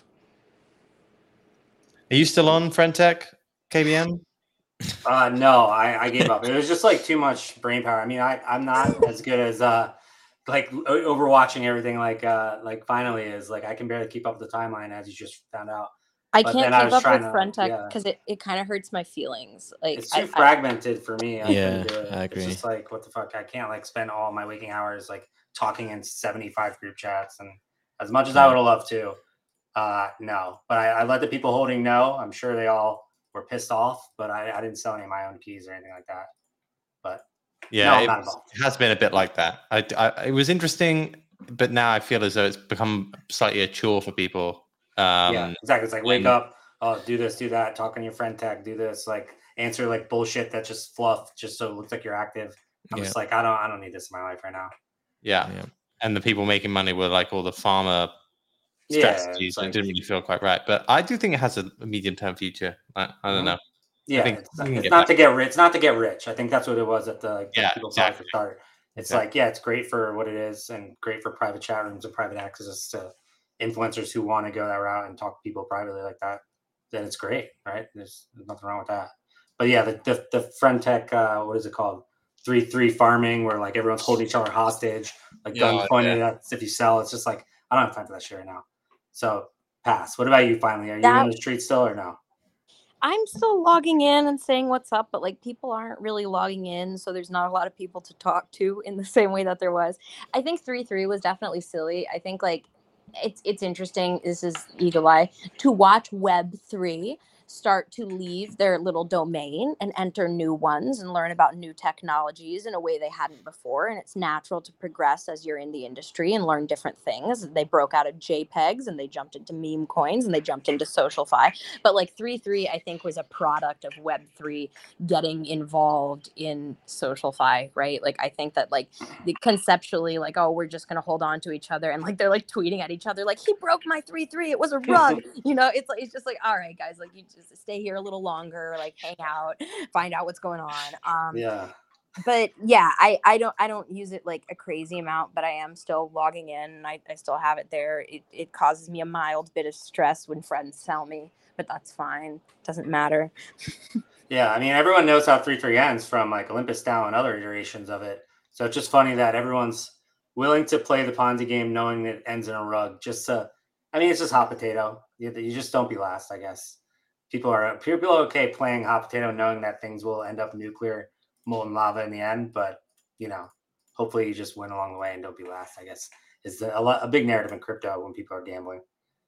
Are you still on FriendTech, K B M? Uh, no, I, I gave up. It was just like too much brain power. I mean, I, I'm not as good as uh, like overwatching everything like uh, like Finally is. Like I can barely keep up with the timeline, as you just found out. I But can't then I keep was up with trying to- FriendTech yeah. because it, it kind of hurts my feelings. Like It's too I, I, fragmented for me. I Yeah, couldn't do it. I agree. It's just like, what the fuck? I can't like spend all my waking hours like talking in seventy-five group chats. And as much as I would have loved to, uh, no. But I, I let the people holding know. I'm sure they all were pissed off, but I, I didn't sell any of my own keys or anything like that. But Yeah, No, I'm it, not was- involved. it has been a bit like that. I, I, it was interesting, but now I feel as though it's become slightly a chore for people. Um, yeah, exactly. It's like wake and- up, oh, do this, do that, talk on your friend tag, do this, like answer like bullshit that's just fluff, just so it looks like you're active. I'm Yeah. just like, I don't, I don't need this in my life right now. yeah. Yeah. And the people making money were like all the farmer Yeah, strategies. it's and like- it didn't really feel quite right. But I do think it has a, a medium term future. I, I don't Mhm. know. Yeah, think it's, we can it's get not back- to get rich. It's not to get rich. I think that's what it was at the like, the Yeah, people saw at the exactly. start. It's Exactly. like, yeah, it's great for what it is and great for private chat rooms and private access to influencers who want to go that route and talk to people privately like that. Then it's great, right? There's, there's nothing wrong with that. But yeah, the the, the friend tech, uh, what is it called? Three three farming, where like everyone's holding each other hostage, like Yeah, guns pointed at if you sell. It's just like I don't have time for that shit right now. So pass. What about you? Finally, are you That- in the street still or no? I'm still logging in and saying what's up, but like people aren't really logging in, so there's not a lot of people to talk to in the same way that there was. I think three three was definitely silly. I think like it's it's interesting. This is Eagle Eye to watch Web three start to leave their little domain and enter new ones and learn about new technologies in a way they hadn't before. And it's natural to progress as you're in the industry and learn different things. They broke out of JPEGs and they jumped into meme coins and they jumped into SocialFi. But like three three, I think, was a product of Web three getting involved in SocialFi, right? Like I think that like the conceptually, like, oh, we're just gonna hold on to each other, and like they're like tweeting at each other, like he broke my three three, it was a rug, you know. It's like it's just like, all right, guys, like you just stay here a little longer, like hang out, find out what's going on. Um, Yeah. but yeah, I, I don't I don't use it like a crazy amount, but I am still logging in and I, I still have it there. It it causes me a mild bit of stress when friends tell me, but that's fine. Doesn't matter. Yeah, I mean, everyone knows how three three ends from like Olympus Down and other iterations of it. So it's just funny that everyone's willing to play the Ponzi game knowing that it ends in a rug. Just to, I mean, it's just hot potato. You, you just don't be last, I guess. People are people are okay playing hot potato knowing that things will end up nuclear, molten lava in the end. But, you know, hopefully you just win along the way and don't be last, I guess, is a, lot, a big narrative in crypto when people are gambling.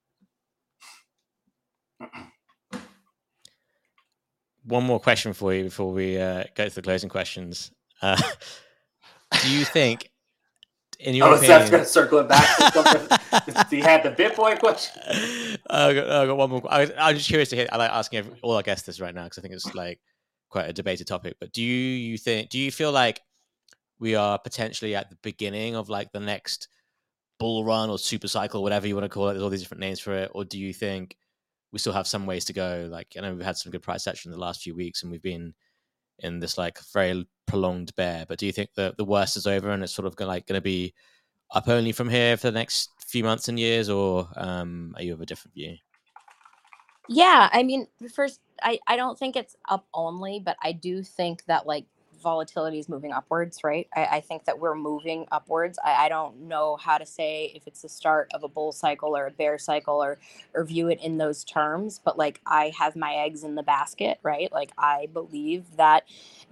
One more question for you before we uh, go to the closing questions. Uh, do you think, in your Oh, opinion, Seth's going to circle it back to something. He had the Bitcoin question. I got, I got one more. I, I'm just curious to hear. I like asking every, all our guests this right now because I think it's like quite a debated topic. But do you, you think? Do you feel like we are potentially at the beginning of like the next bull run or super cycle, whatever you want to call it. There's all these different names for it. Or do you think we still have some ways to go? Like, I know we've had some good price action in the last few weeks, and we've been in this like very prolonged bear. But do you think that the worst is over and it's sort of gonna, like going to be up only from here for the next few months and years, or um, are you of a different view? Yeah, I mean, first, I, I don't think it's up only, but I do think that like volatility is moving upwards, right? I, I think that we're moving upwards. I, I don't know how to say if it's the start of a bull cycle or a bear cycle or or view it in those terms, but like I have my eggs in the basket, right? Like I believe that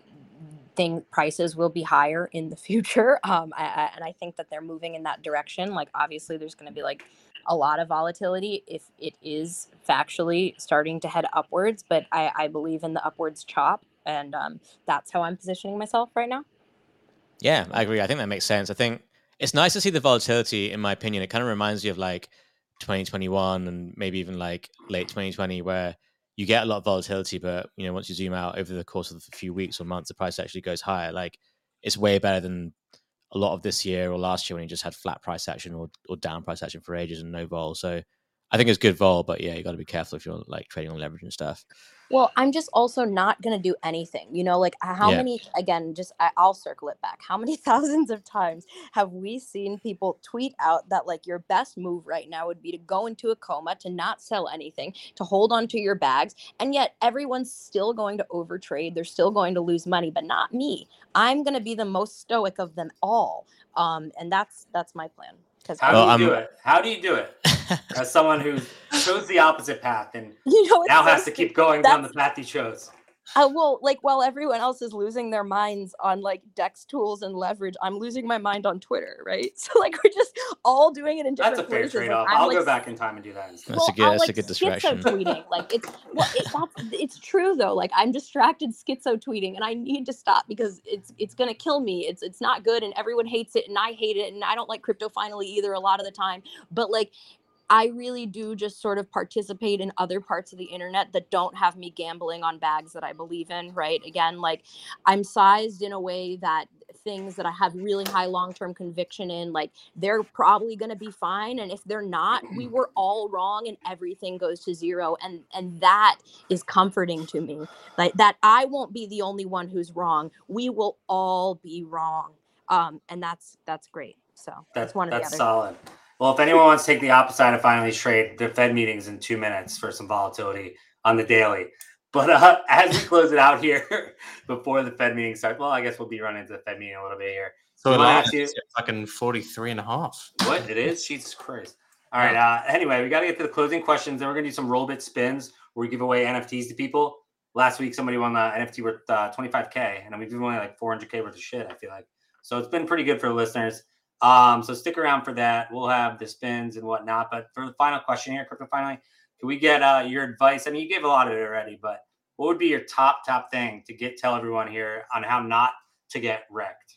thing prices will be higher in the future. Um, I, I, and I think that they're moving in that direction. Like obviously there's going to be like a lot of volatility if it is factually starting to head upwards, but I, I believe in the upwards chop. And um, that's how I'm positioning myself right now. Yeah, I agree. I think that makes sense. I think it's nice to see the volatility, in my opinion. It kind of reminds you of like twenty twenty-one and maybe even like late twenty twenty, where you get a lot of volatility, but you know, once you zoom out over the course of a few weeks or months, the price actually goes higher. Like it's way better than a lot of this year or last year when you just had flat price action or, or down price action for ages and no vol. So I think it's good vol, but yeah, you got to be careful if you're like trading on leverage and stuff. Well, I'm just also not going to do anything, you know, like how Yeah. many, again, just I, I'll circle it back. How many thousands of times have we seen people tweet out that like your best move right now would be to go into a coma, to not sell anything, to hold on to your bags. And yet everyone's still going to overtrade. They're still going to lose money, but not me. I'm going to be the most stoic of them all. Um, and that's, that's my plan. How Well, do you I'm- do it? How do you do it? As someone who chose the opposite path and You know, it's now so has to keep going down the That's- path he chose. Uh, well, like while everyone else is losing their minds on like DEX tools and leverage, I'm losing my mind on Twitter, right? So like we're just all doing it in different That's a fair places. trade Like, off. I'm, I'll like, go back in time and do that instead. That's a good- I'm, that's a like, good distraction. Schizo tweeting, like it's well, it, that's it's true though. Like I'm distracted schizo tweeting, and I need to stop because it's it's gonna kill me. It's it's not good, and everyone hates it, and I hate it, and I don't like crypto finally either a lot of the time. But like. I really do just sort of participate in other parts of the internet that don't have me gambling on bags that I believe in, right? Again, like I'm sized in a way that things that I have really high long-term conviction in, like they're probably going to be fine. And if they're not, we were all wrong and everything goes to zero. And, and that is comforting to me, like that I won't be the only one who's wrong. We will all be wrong. Um, and that's, that's great. So That, that's one of the that's other. solid. Well, if anyone wants to take the opposite side of finally trade, the Fed meetings in two minutes for some volatility on the daily. But uh, as we close it out here before the Fed meeting starts, well, I guess we'll be running into the Fed meeting a little bit here. So We it might lasts have to- fucking forty-three and a half. What it is? Jesus Christ. All right. Uh, anyway, we got to get to the closing questions. Then we're going to do some roll bit spins where we give away N F Ts to people. Last week, somebody won the N F T worth uh, twenty-five K, and we've given away like four hundred K worth of shit, I feel like. So it's been pretty good for the listeners. Um, so stick around for that. We'll have the spins and whatnot. But for the final question here, Crypto Finally, can we get uh, your advice? I mean, you gave a lot of it already, but what would be your top, top thing to get tell everyone here on how not to get wrecked?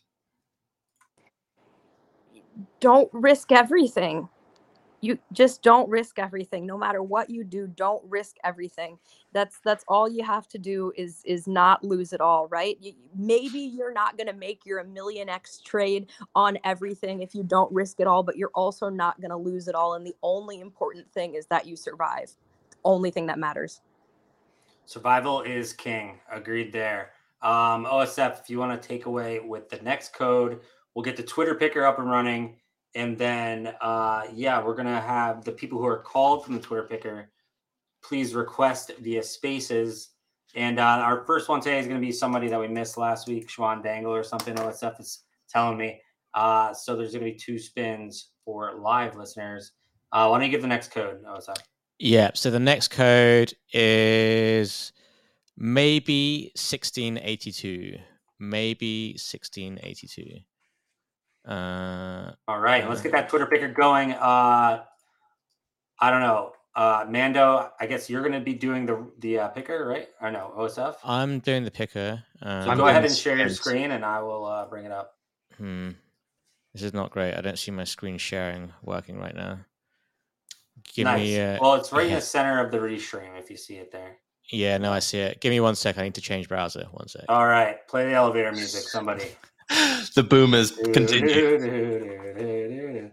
Don't risk everything. You just don't risk everything. No matter what you do, don't risk everything. That's that's all you have to do is is not lose it all, right? You, maybe you're not going to make your a million X trade on everything if you don't risk it all, but you're also not going to lose it all. And the only important thing is that you survive. The only thing that matters. Survival is king. Agreed there. Um, O S F, if you want to take away with the next code, we'll get the Twitter picker up and running. And then, uh, yeah, we're going to have the people who are called from the Twitter picker, please request via Spaces. And uh, our first one today is going to be somebody that we missed last week, Schwan Dangle or something. O S F is telling me. Uh, so there's going to be two spins for live listeners. Uh, why don't you give the next code, O S F? Yeah, so the next code is maybe sixteen eighty-two. Maybe sixteen eighty-two. Uh, All right, let's get that Twitter picker going. Uh, I don't know. Uh, Mando, I guess you're going to be doing the the uh, picker, right? Or no, O S F? I'm doing the picker. Um, So I'm go ahead doing and share your spins. screen and I will uh, bring it up. Hmm. This is not great. I don't see my screen sharing working right now. Give nice. me. Uh, well, it's right in yeah. the center of the restream if you see it there. Yeah, no, I see it. Give me one sec. I need to change browser. One sec. All right, play the elevator music, somebody. The boomers continue.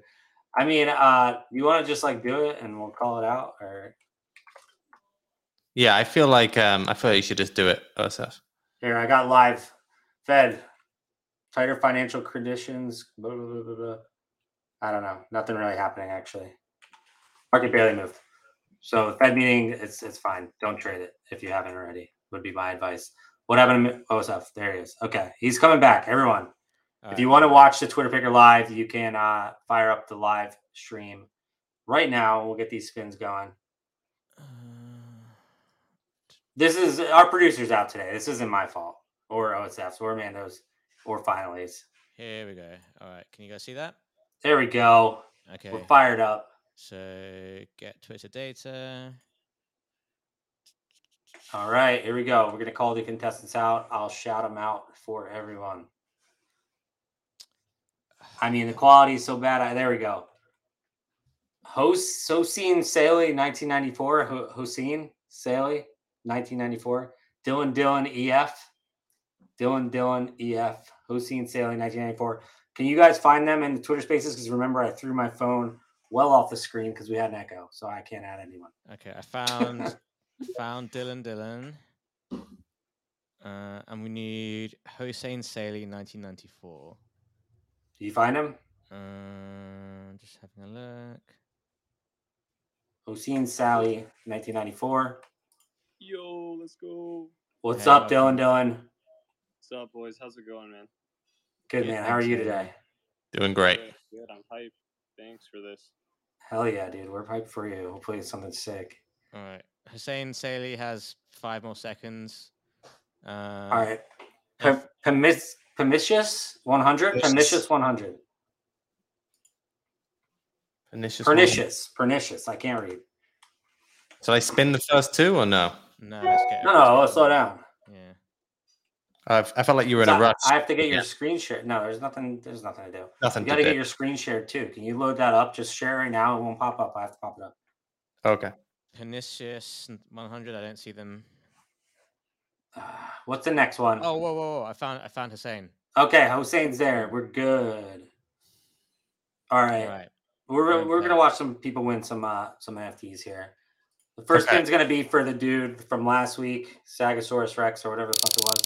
I mean, uh, you want to just like do it and we'll call it out, or Yeah, I feel like um, I feel like you should just do it, O S F. here I got live. Fed, tighter financial conditions. Blah, blah, blah, blah, blah. I don't know. Nothing really happening actually. Market barely moved. So the Fed meeting, it's it's fine. Don't trade it if you haven't already. Would be my advice. What happened to O S F? There he is. Okay, he's coming back. Everyone, All if right. you want to watch the Twitter Picker live, you can uh, fire up the live stream right now. We'll get these spins going. Uh, This is our producer's out today. This isn't my fault or O S F's or Amando's or Finally's. here we go. All right. Can you guys see that? There we go. Okay. We're fired up. So get Twitter data. All right, here we go. We're going to call the contestants out. I'll shout them out for everyone. I mean, the quality is so bad. I, there we go. Hos- Hossein Saleh, nineteen ninety-four. Ho- Hossein Saleh, nineteen ninety-four. Dylan Dylan E F. Dylan Dylan E F. Hossein Saleh, nineteen ninety-four. Can you guys find them in the Twitter Spaces? Because remember, I threw my phone well off the screen because we had an echo, so I can't add anyone. Okay, I found found Dylan Dylan. Uh, and we need Hossein Saleh, nineteen ninety-four. Do you find him? Uh, just having a look. Hossein Saleh, nineteen ninety-four. Yo, let's go. What's Hey, up, welcome. Dylan Dylan? What's up, boys? How's it going, man? Good, Good, man. How are thanks, you man. today? Doing great. Good, good. I'm hyped. Thanks for this. Hell yeah, dude. We're hyped for you. Hopefully it's something sick. All right. Hussein Saleh has five more seconds. Uh, All right. P- Permis- Pernicious one hundred? Pernicious. Pernicious one hundred. Pernicious. Pernicious. Pernicious. I can't read. So I spin the first two or no? No, let's get. No, let's no, get let's slow going. down. Yeah. I've, I felt like you were in So a rush. I have to get your Yeah. screen share. No, there's nothing. There's nothing to do. Nothing You got to to get do. your screen shared too. Can you load that up? Just share it right now. It won't pop up. I have to pop it up. Okay. Pernicious one hundred. I don't see them. Uh, what's the next one? Oh, whoa, whoa, whoa! I found, I found Hussein. Okay, Hossein's there. We're good. All right. All right. We're Good we're play. gonna watch some people win some uh some N F Ts here. The first Okay. spin's gonna be for the dude from last week, Sagasaurus Rex or whatever the fuck it was.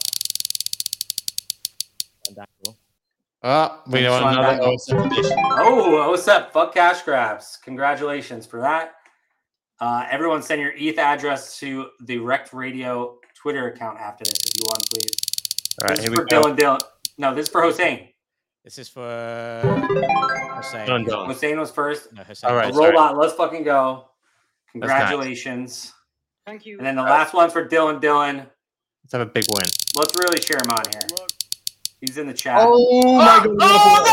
Fandangle. Oh, we Thanks, know Sean another Dangle. O S F edition. Oh, what's up? Fuck cash grabs. Congratulations for that. Uh, everyone send your E T H address to the Rect Radio Twitter account after this, if you want, please. All right, This here is we for go. Dylan Dylan. No, this is for Hossein. This is for Hussein. Dylan Dylan. Hossein was first. No, Hussein. All A right. sorry. robot. Let's fucking go. nice. Congratulations. Thank you. And then the last one's for Dylan Dylan. Let's have a big win. Let's really share him on here. Look, He's in the chat. Oh my Oh,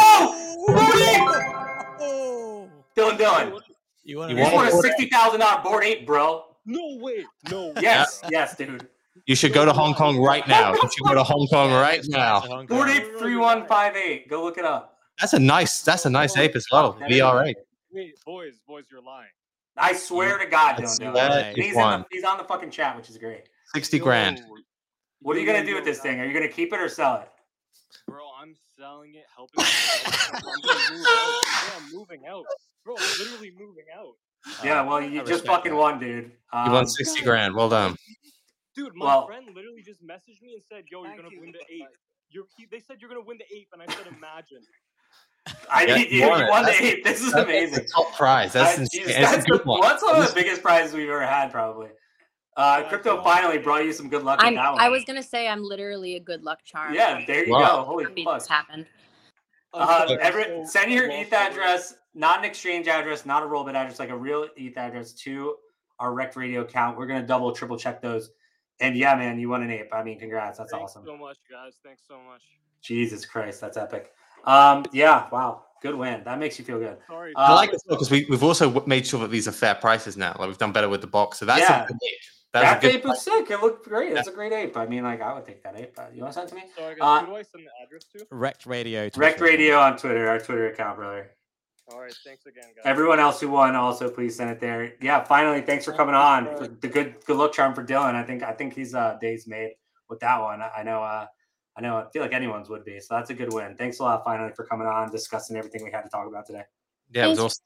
god! oh, no! Dylan Dylan. You want You You just want won a Bored sixty thousand dollars board eight, bro. no way. No. Yes, yes, dude. You should go to Hong Kong right now. You should go to Hong Kong right now. Board eight three one five eight. Go look it up. That's a nice. That's a nice ape as well. V R A. Wait, boys, boys, you're lying. I swear to God, I Dylan swear Dylan. to And He's, in one. the, he's on the fucking chat, which is great. Sixty Yo, grand. What are you gonna do with this thing? Are you gonna keep it or sell it? Bro, I'm selling it, helping myself. I'm gonna move out. Yeah, I'm moving out. Bro, I'm literally moving out. Yeah, well, you I just respect fucking that. won, dude. Um, You won sixty grand. Well done. Dude, my Well- friend literally just messaged me and said, "Yo, you're Thank gonna you. win the ape." You're, he, they said you're gonna win the ape, and I said, "Imagine." I Yeah, need you you. won You it. won the That's- eight. This is That's amazing. the top prize. That's, Uh, insane. Jesus, That's that's a good the- one. That's one of This- the biggest prizes we've ever had, probably. Uh, Yeah, Crypto so- finally brought you some good luck with I'm. that one. I was gonna say I'm literally a good luck charm. Yeah, I'm there you Wow. go. Holy happy fuck. this happened. Uh, I'm every, so send your well E T H forward. address, not an exchange address, not a rollback address, like a real E T H address to our Rect Radio account. We're gonna double, triple check those. And yeah, man, you won an ape. I mean, congrats. That's Thanks awesome. so much, guys. Thanks so much. Jesus Christ, that's epic. Um, yeah, wow, good win. That makes you feel good. Sorry. Uh, I like this because we, we've also w- made sure that these are fair prices now. Like we've done better with the box. So that's Yeah. a good ape. That's That a good ape was sick. It looked great. It's a great ape. I mean, like, I would take that ape. Uh, You want to send it to me? Sorry, guys. Uh, Who do I send the address to? Rect Radio. Rect Twitter. Radio on Twitter, our Twitter account, brother. All right. Thanks again, guys. Everyone else who won, also please send it there. Yeah, finally, thanks for coming on. For the good good luck charm for Dylan. I think I think he's uh days made with that one. I I know uh I know I feel like anyone's would be. So that's a good win. Thanks a lot finally for coming on, discussing everything we had to talk about today. Yeah, it was awesome.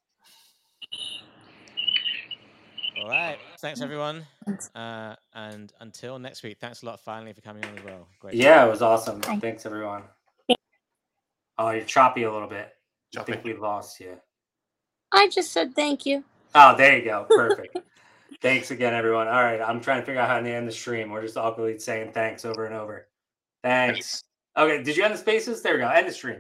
All right. Thanks, everyone. Uh, and until next week, thanks a lot finally for coming on as well. Great. Yeah, it was awesome. Thanks, everyone. Oh, you're choppy a little bit. I Choppy. think we lost you. I just said thank you. Oh, there you go. Perfect. Thanks again, everyone. All right, I'm trying to figure out how to end the stream. We're just awkwardly saying thanks over and over. Thanks. Okay, did you end the spaces? There we go. End the stream.